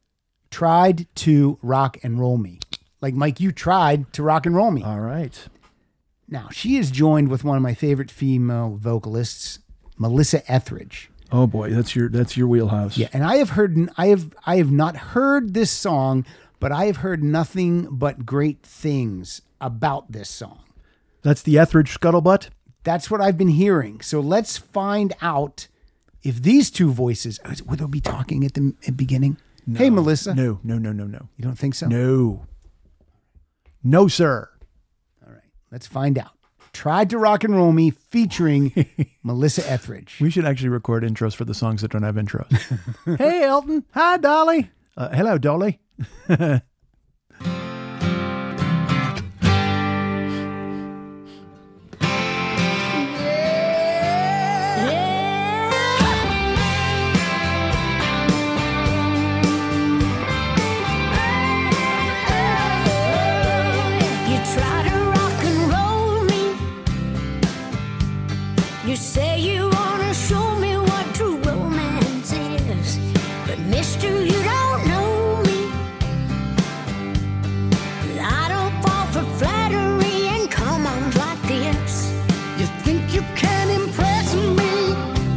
to Rock and Roll Me. Like, Mike, you tried to rock and roll me. All right. Now, she is joined with one of my favorite female vocalists, Melissa Etheridge. Oh boy, that's your wheelhouse. Yeah, and I have not heard this song, but I have heard nothing but great things about this song. That's the Etheridge Scuttlebutt? That's what I've been hearing. So let's find out if these two voices, would they be talking at the beginning? No. Hey, Melissa. No. You don't think so? No, sir. All right, let's find out. Tried to Rock and Roll Me featuring Melissa Etheridge. We should actually record intros for the songs that don't have intros. Hey, Elton. Hi, Dolly. Hello, Dolly. You say you wanna show me what true romance is, but mister, you don't know me. I don't fall for flattery and come on like this. You think you can impress me?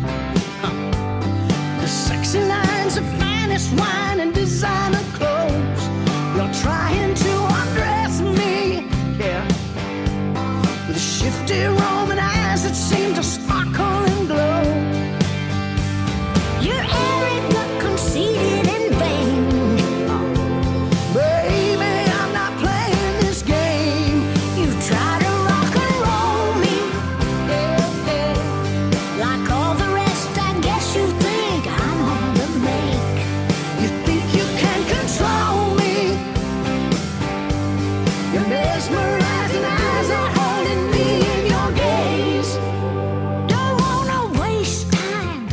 The sexy lines of finest wine and designer clothes. You're trying to undress me, yeah. With shifty Roman eyes that seem to sparkle and glow. You're arrogant, conceited, and vain. Baby, I'm not playing this game. You try to rock and roll me, like all the rest. I guess you think I'm on the make. You think you can control me? Your mesmerizing eyes are holding me in your gaze. Don't wanna waste time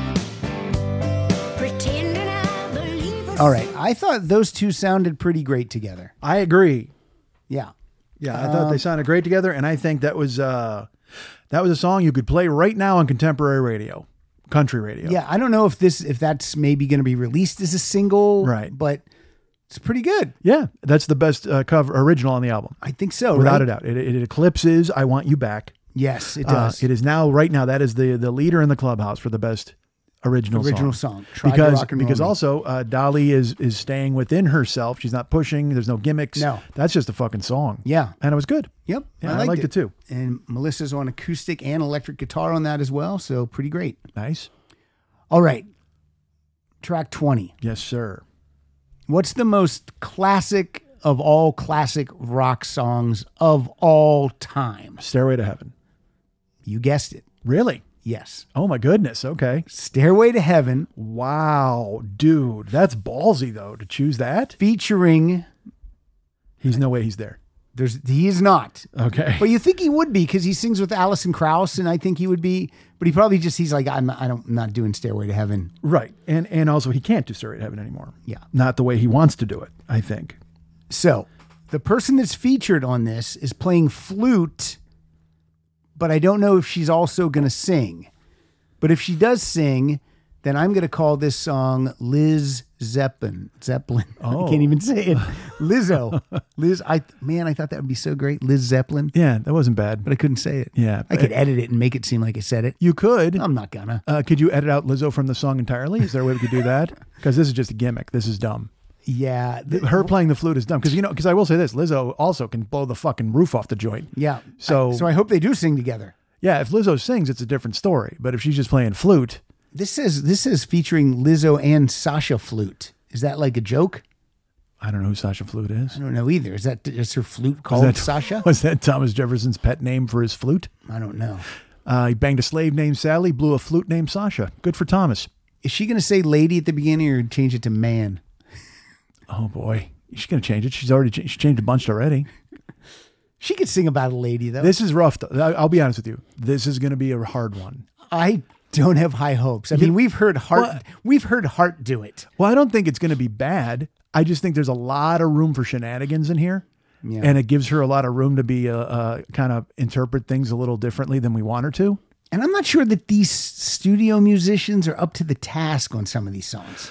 pretending I believe a All right, I thought those two sounded pretty great together. I agree. Yeah. Yeah, I thought they sounded great together, and I think that was a song you could play right now on contemporary radio, country radio. Yeah, I don't know if that's maybe going to be released as a single, Right. But it's pretty good. Yeah, that's the best cover original on the album, I think so, without right? a doubt. It eclipses "I Want You Back." Yes, it does. It is right now. That is the leader in the clubhouse for the best original song. Tried to Rock and Roll Because Me. also Dolly is staying within herself. She's not pushing. There's no gimmicks. No. That's just a fucking song. Yeah. And it was good. Yep, Yeah, I liked it too. And Melissa's on acoustic and electric guitar on that as well, so pretty great. Nice. All right, track 20. Yes, sir. What's the most classic of all classic rock songs of all time? Stairway to Heaven. You guessed it. Really? Yes. Oh my goodness. Okay. Stairway to Heaven Wow, dude, that's ballsy though to choose that. featuring, He's no way he's there. he is not. Okay. But you think he would be because he sings with Alison Krauss, and I think he would be, but he probably he's like, I'm not doing Stairway to Heaven. Right. And also he can't do Stairway to Heaven anymore. Yeah. Not the way he wants to do it, I think. So the person that's featured on this is playing flute, but I don't know if she's also going to sing. But if she does sing, then I'm going to call this song Liz Zeppelin. Oh. I can't even say it. Lizzo. I thought that would be so great. Liz Zeppelin. Yeah, that wasn't bad. But I couldn't say it. Yeah, I could edit it and make it seem like I said it. You could. I'm not gonna. Could you edit out Lizzo from the song entirely? Is there a way we could do that? Because this is just a gimmick. This is dumb. Yeah. Her playing the flute is dumb. Because I will say this, Lizzo also can blow the fucking roof off the joint. Yeah. So I hope they do sing together. yeah, if Lizzo sings, it's a different story. But if she's just playing flute, This says featuring Lizzo and Sasha Flute. Is that like a joke? I don't know who Sasha Flute is. I don't know either. Is her flute called Sasha? Was that Thomas Jefferson's pet name for his flute? I don't know. He banged a slave named Sally, blew a flute named Sasha. Good for Thomas. Is she going to say lady at the beginning or change it to man? Oh boy, she's gonna change it. She's changed a bunch already. She could sing about a lady though. This is rough. I'll be honest with you. This is gonna be a hard one. I don't have high hopes. I mean, we've heard Heart do it. Well, I don't think it's gonna be bad. I just think there's a lot of room for shenanigans in here. Yeah. And it gives her a lot of room to be kind of interpret things a little differently than we want her to. And I'm not sure that these studio musicians are up to the task on some of these songs.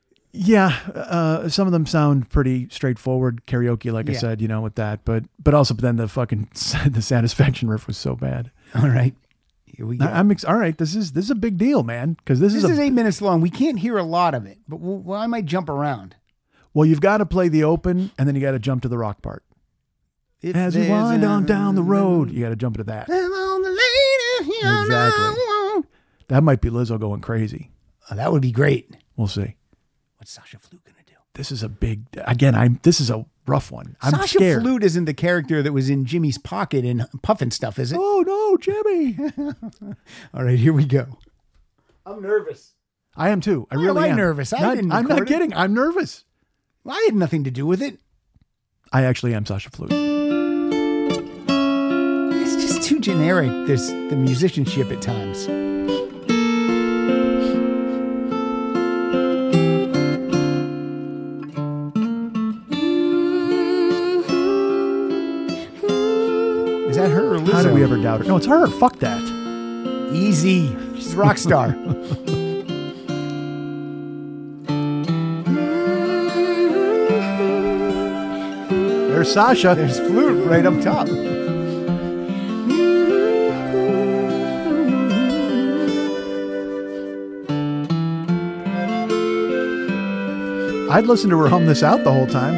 Yeah, some of them sound pretty straightforward karaoke, like I Yeah. said, with that. But also, then the fucking the Satisfaction riff was so bad. All right. Here we go. All right. This is a big deal, man. Because this This is is 8 minutes long. We can't hear a lot of it, but I might jump around. well, you've got to play the open, and then you got to jump to the rock part. If As we there's wind a- on down the road, you got to jump into that. I'm on the lady, you Exactly. know. That might be Lizzo going crazy. Oh, that would be great. We'll see. What's Sasha Flute gonna do? This is a big. Again, this is a rough one. I'm Sasha scared. Flute isn't the character that was in Jimmy's Pocket and Puffin' Stuff, is it? Oh no, Jimmy! All right, here we go. I'm nervous. I am too. I Why really am I am nervous? I didn't I'm record not it. kidding. I'm nervous. Well, I had nothing to do with it. I actually am Sasha Flute. It's just too generic. There's the musicianship at times. Is that her or Lizzo? How did we ever doubt her? No, it's her. Fuck that. Easy. She's a rock star. There's Sasha. There's Flute right up top. I'd listen to her hum this out the whole time.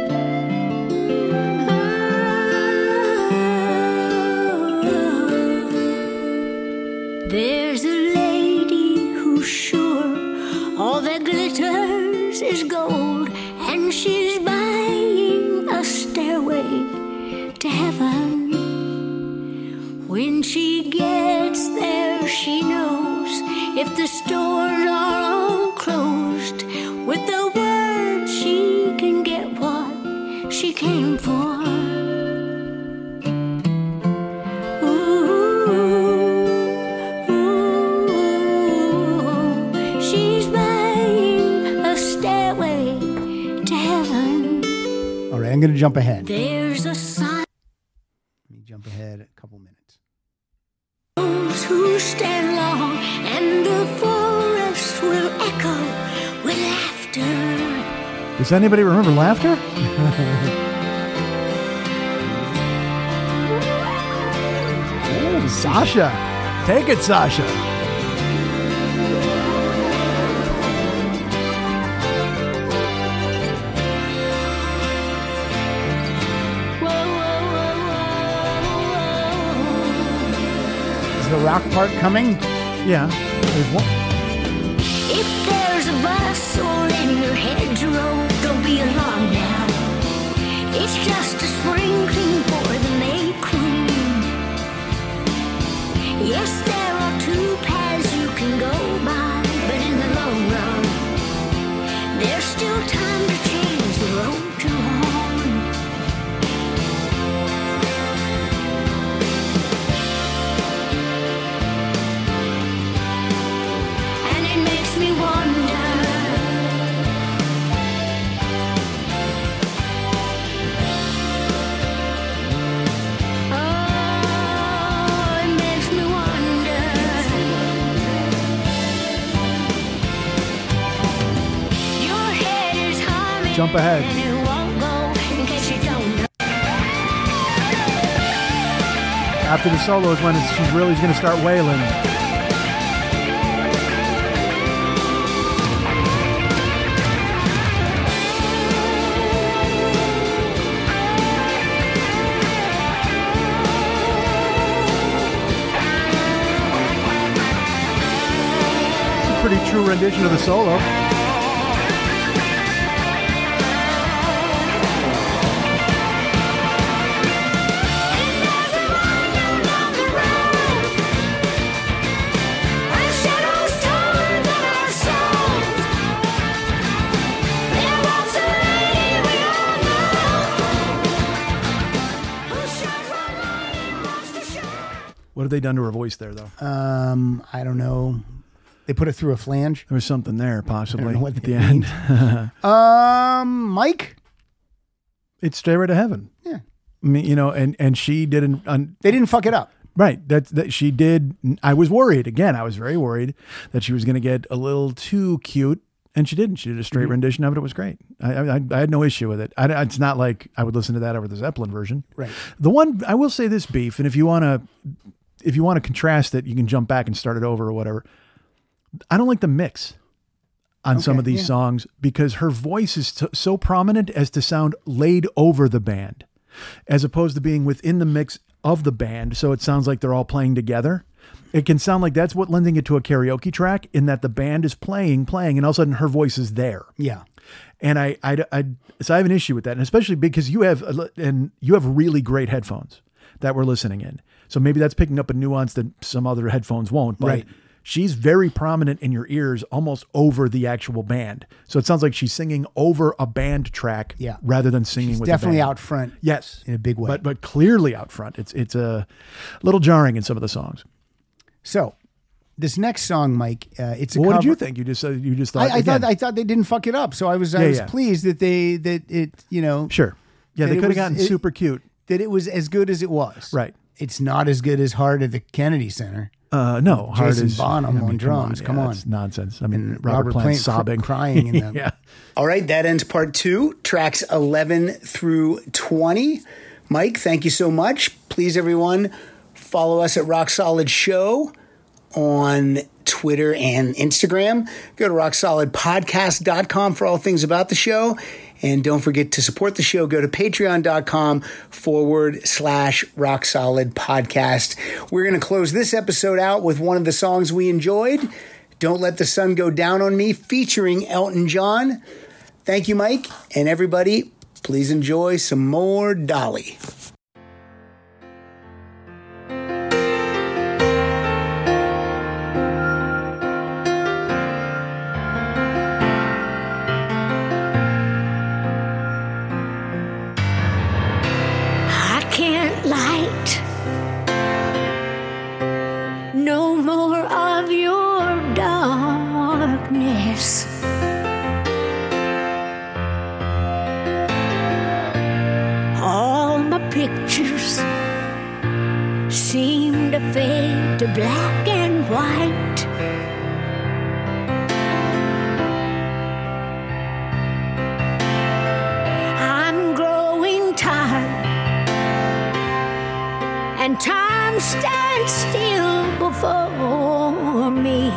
There's a lady who's sure all that glitters is gold, and she's buying a stairway to heaven. When she gets there, she knows if the stores are all closed, with the word she can get what she came for. She's buying a stairway to heaven. All right, I'm going to jump ahead. There's a sign Let me jump ahead a couple minutes. who stand long, and the forest will echo with laughter. Does anybody remember Laughter? Ooh, Sasha. Take it, Sasha. Is the rock part coming? Yeah. There's one. If there's a bus or in your hedgerow, don't be alarmed now. It's just a sprinkling for the May Queen. Yes, there are two paths you can go by, but in the long run, there's still time to change the road to home. And it makes me wonder, oh, it makes me wonder. Your head is humming. Jump ahead. And it won't go in case you don't know. After the solo is when she's really going to start wailing. It's a pretty true rendition of the solo. What have they done to her voice there, though? I don't know. They put it through a flange. There was something there, possibly, I don't know what at they the end. Mike? It's Stairway to Heaven. Yeah. I mean, you know, and she didn't. They didn't fuck it up. Right. That she did. I was worried. Again, I was very worried that she was going to get a little too cute, and she didn't. She did a straight rendition of it. It was great. I had no issue with it. It's not like I would listen to that over the Zeppelin version. Right. The one I will say this, Beef, and if you want to contrast it, you can jump back and start it over or whatever. I don't like the mix on some of these songs because her voice is so prominent as to sound laid over the band, as opposed to being within the mix of the band. So it sounds like they're all playing together. It can sound like that's what lending it to a karaoke track, in that the band is playing, and all of a sudden her voice is there. Yeah. And so I have an issue with that, and especially because you have really great headphones that we're listening in. So maybe that's picking up a nuance that some other headphones won't. But Right. she's very prominent in your ears, almost over the actual band. So it sounds like she's singing over a band track, Yeah. rather than singing with Definitely the band. out front. Yes, In a big way. but clearly out front. It's a little jarring in some of the songs. So, this next song, Mike, it's a Well, what cover. did you think? You just thought. I thought they didn't fuck it up. So I was Yeah. pleased that it Sure. Yeah, that they it could was- have gotten it- super cute. that it was as good as it was. Right. It's not as good as Hard at the Kennedy Center. No, Hard Jason is Bonham on drums. Come on. That's nonsense. I mean, And Robert Plant Plant sobbing, crying in them. Yeah. All right, that ends part 2, tracks 11 through 20. Mike, thank you so much. Please, everyone, follow us at Rock Solid Show on Twitter and Instagram. Go to rocksolidpodcast.com for all things about the show. And don't forget to support the show. Go to patreon.com/Rock Solid Podcast. We're going to close this episode out with one of the songs we enjoyed, Don't Let the Sun Go Down on Me, featuring Elton John. Thank you, Mike. And everybody, please enjoy some more Dolly. I can't light no more of your darkness. All my pictures seem to fade to black and white. I'm growing tired, and time stands still before me.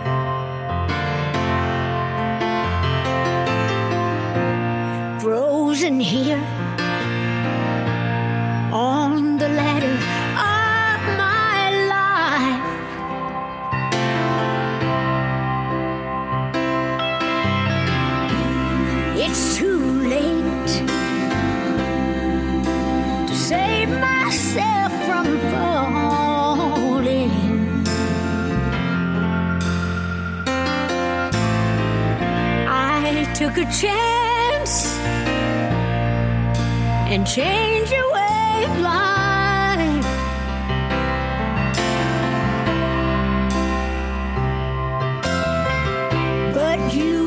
Frozen here on the ladder of my life. It's too late to save myself from falling. took a chance and changed your way of life. But you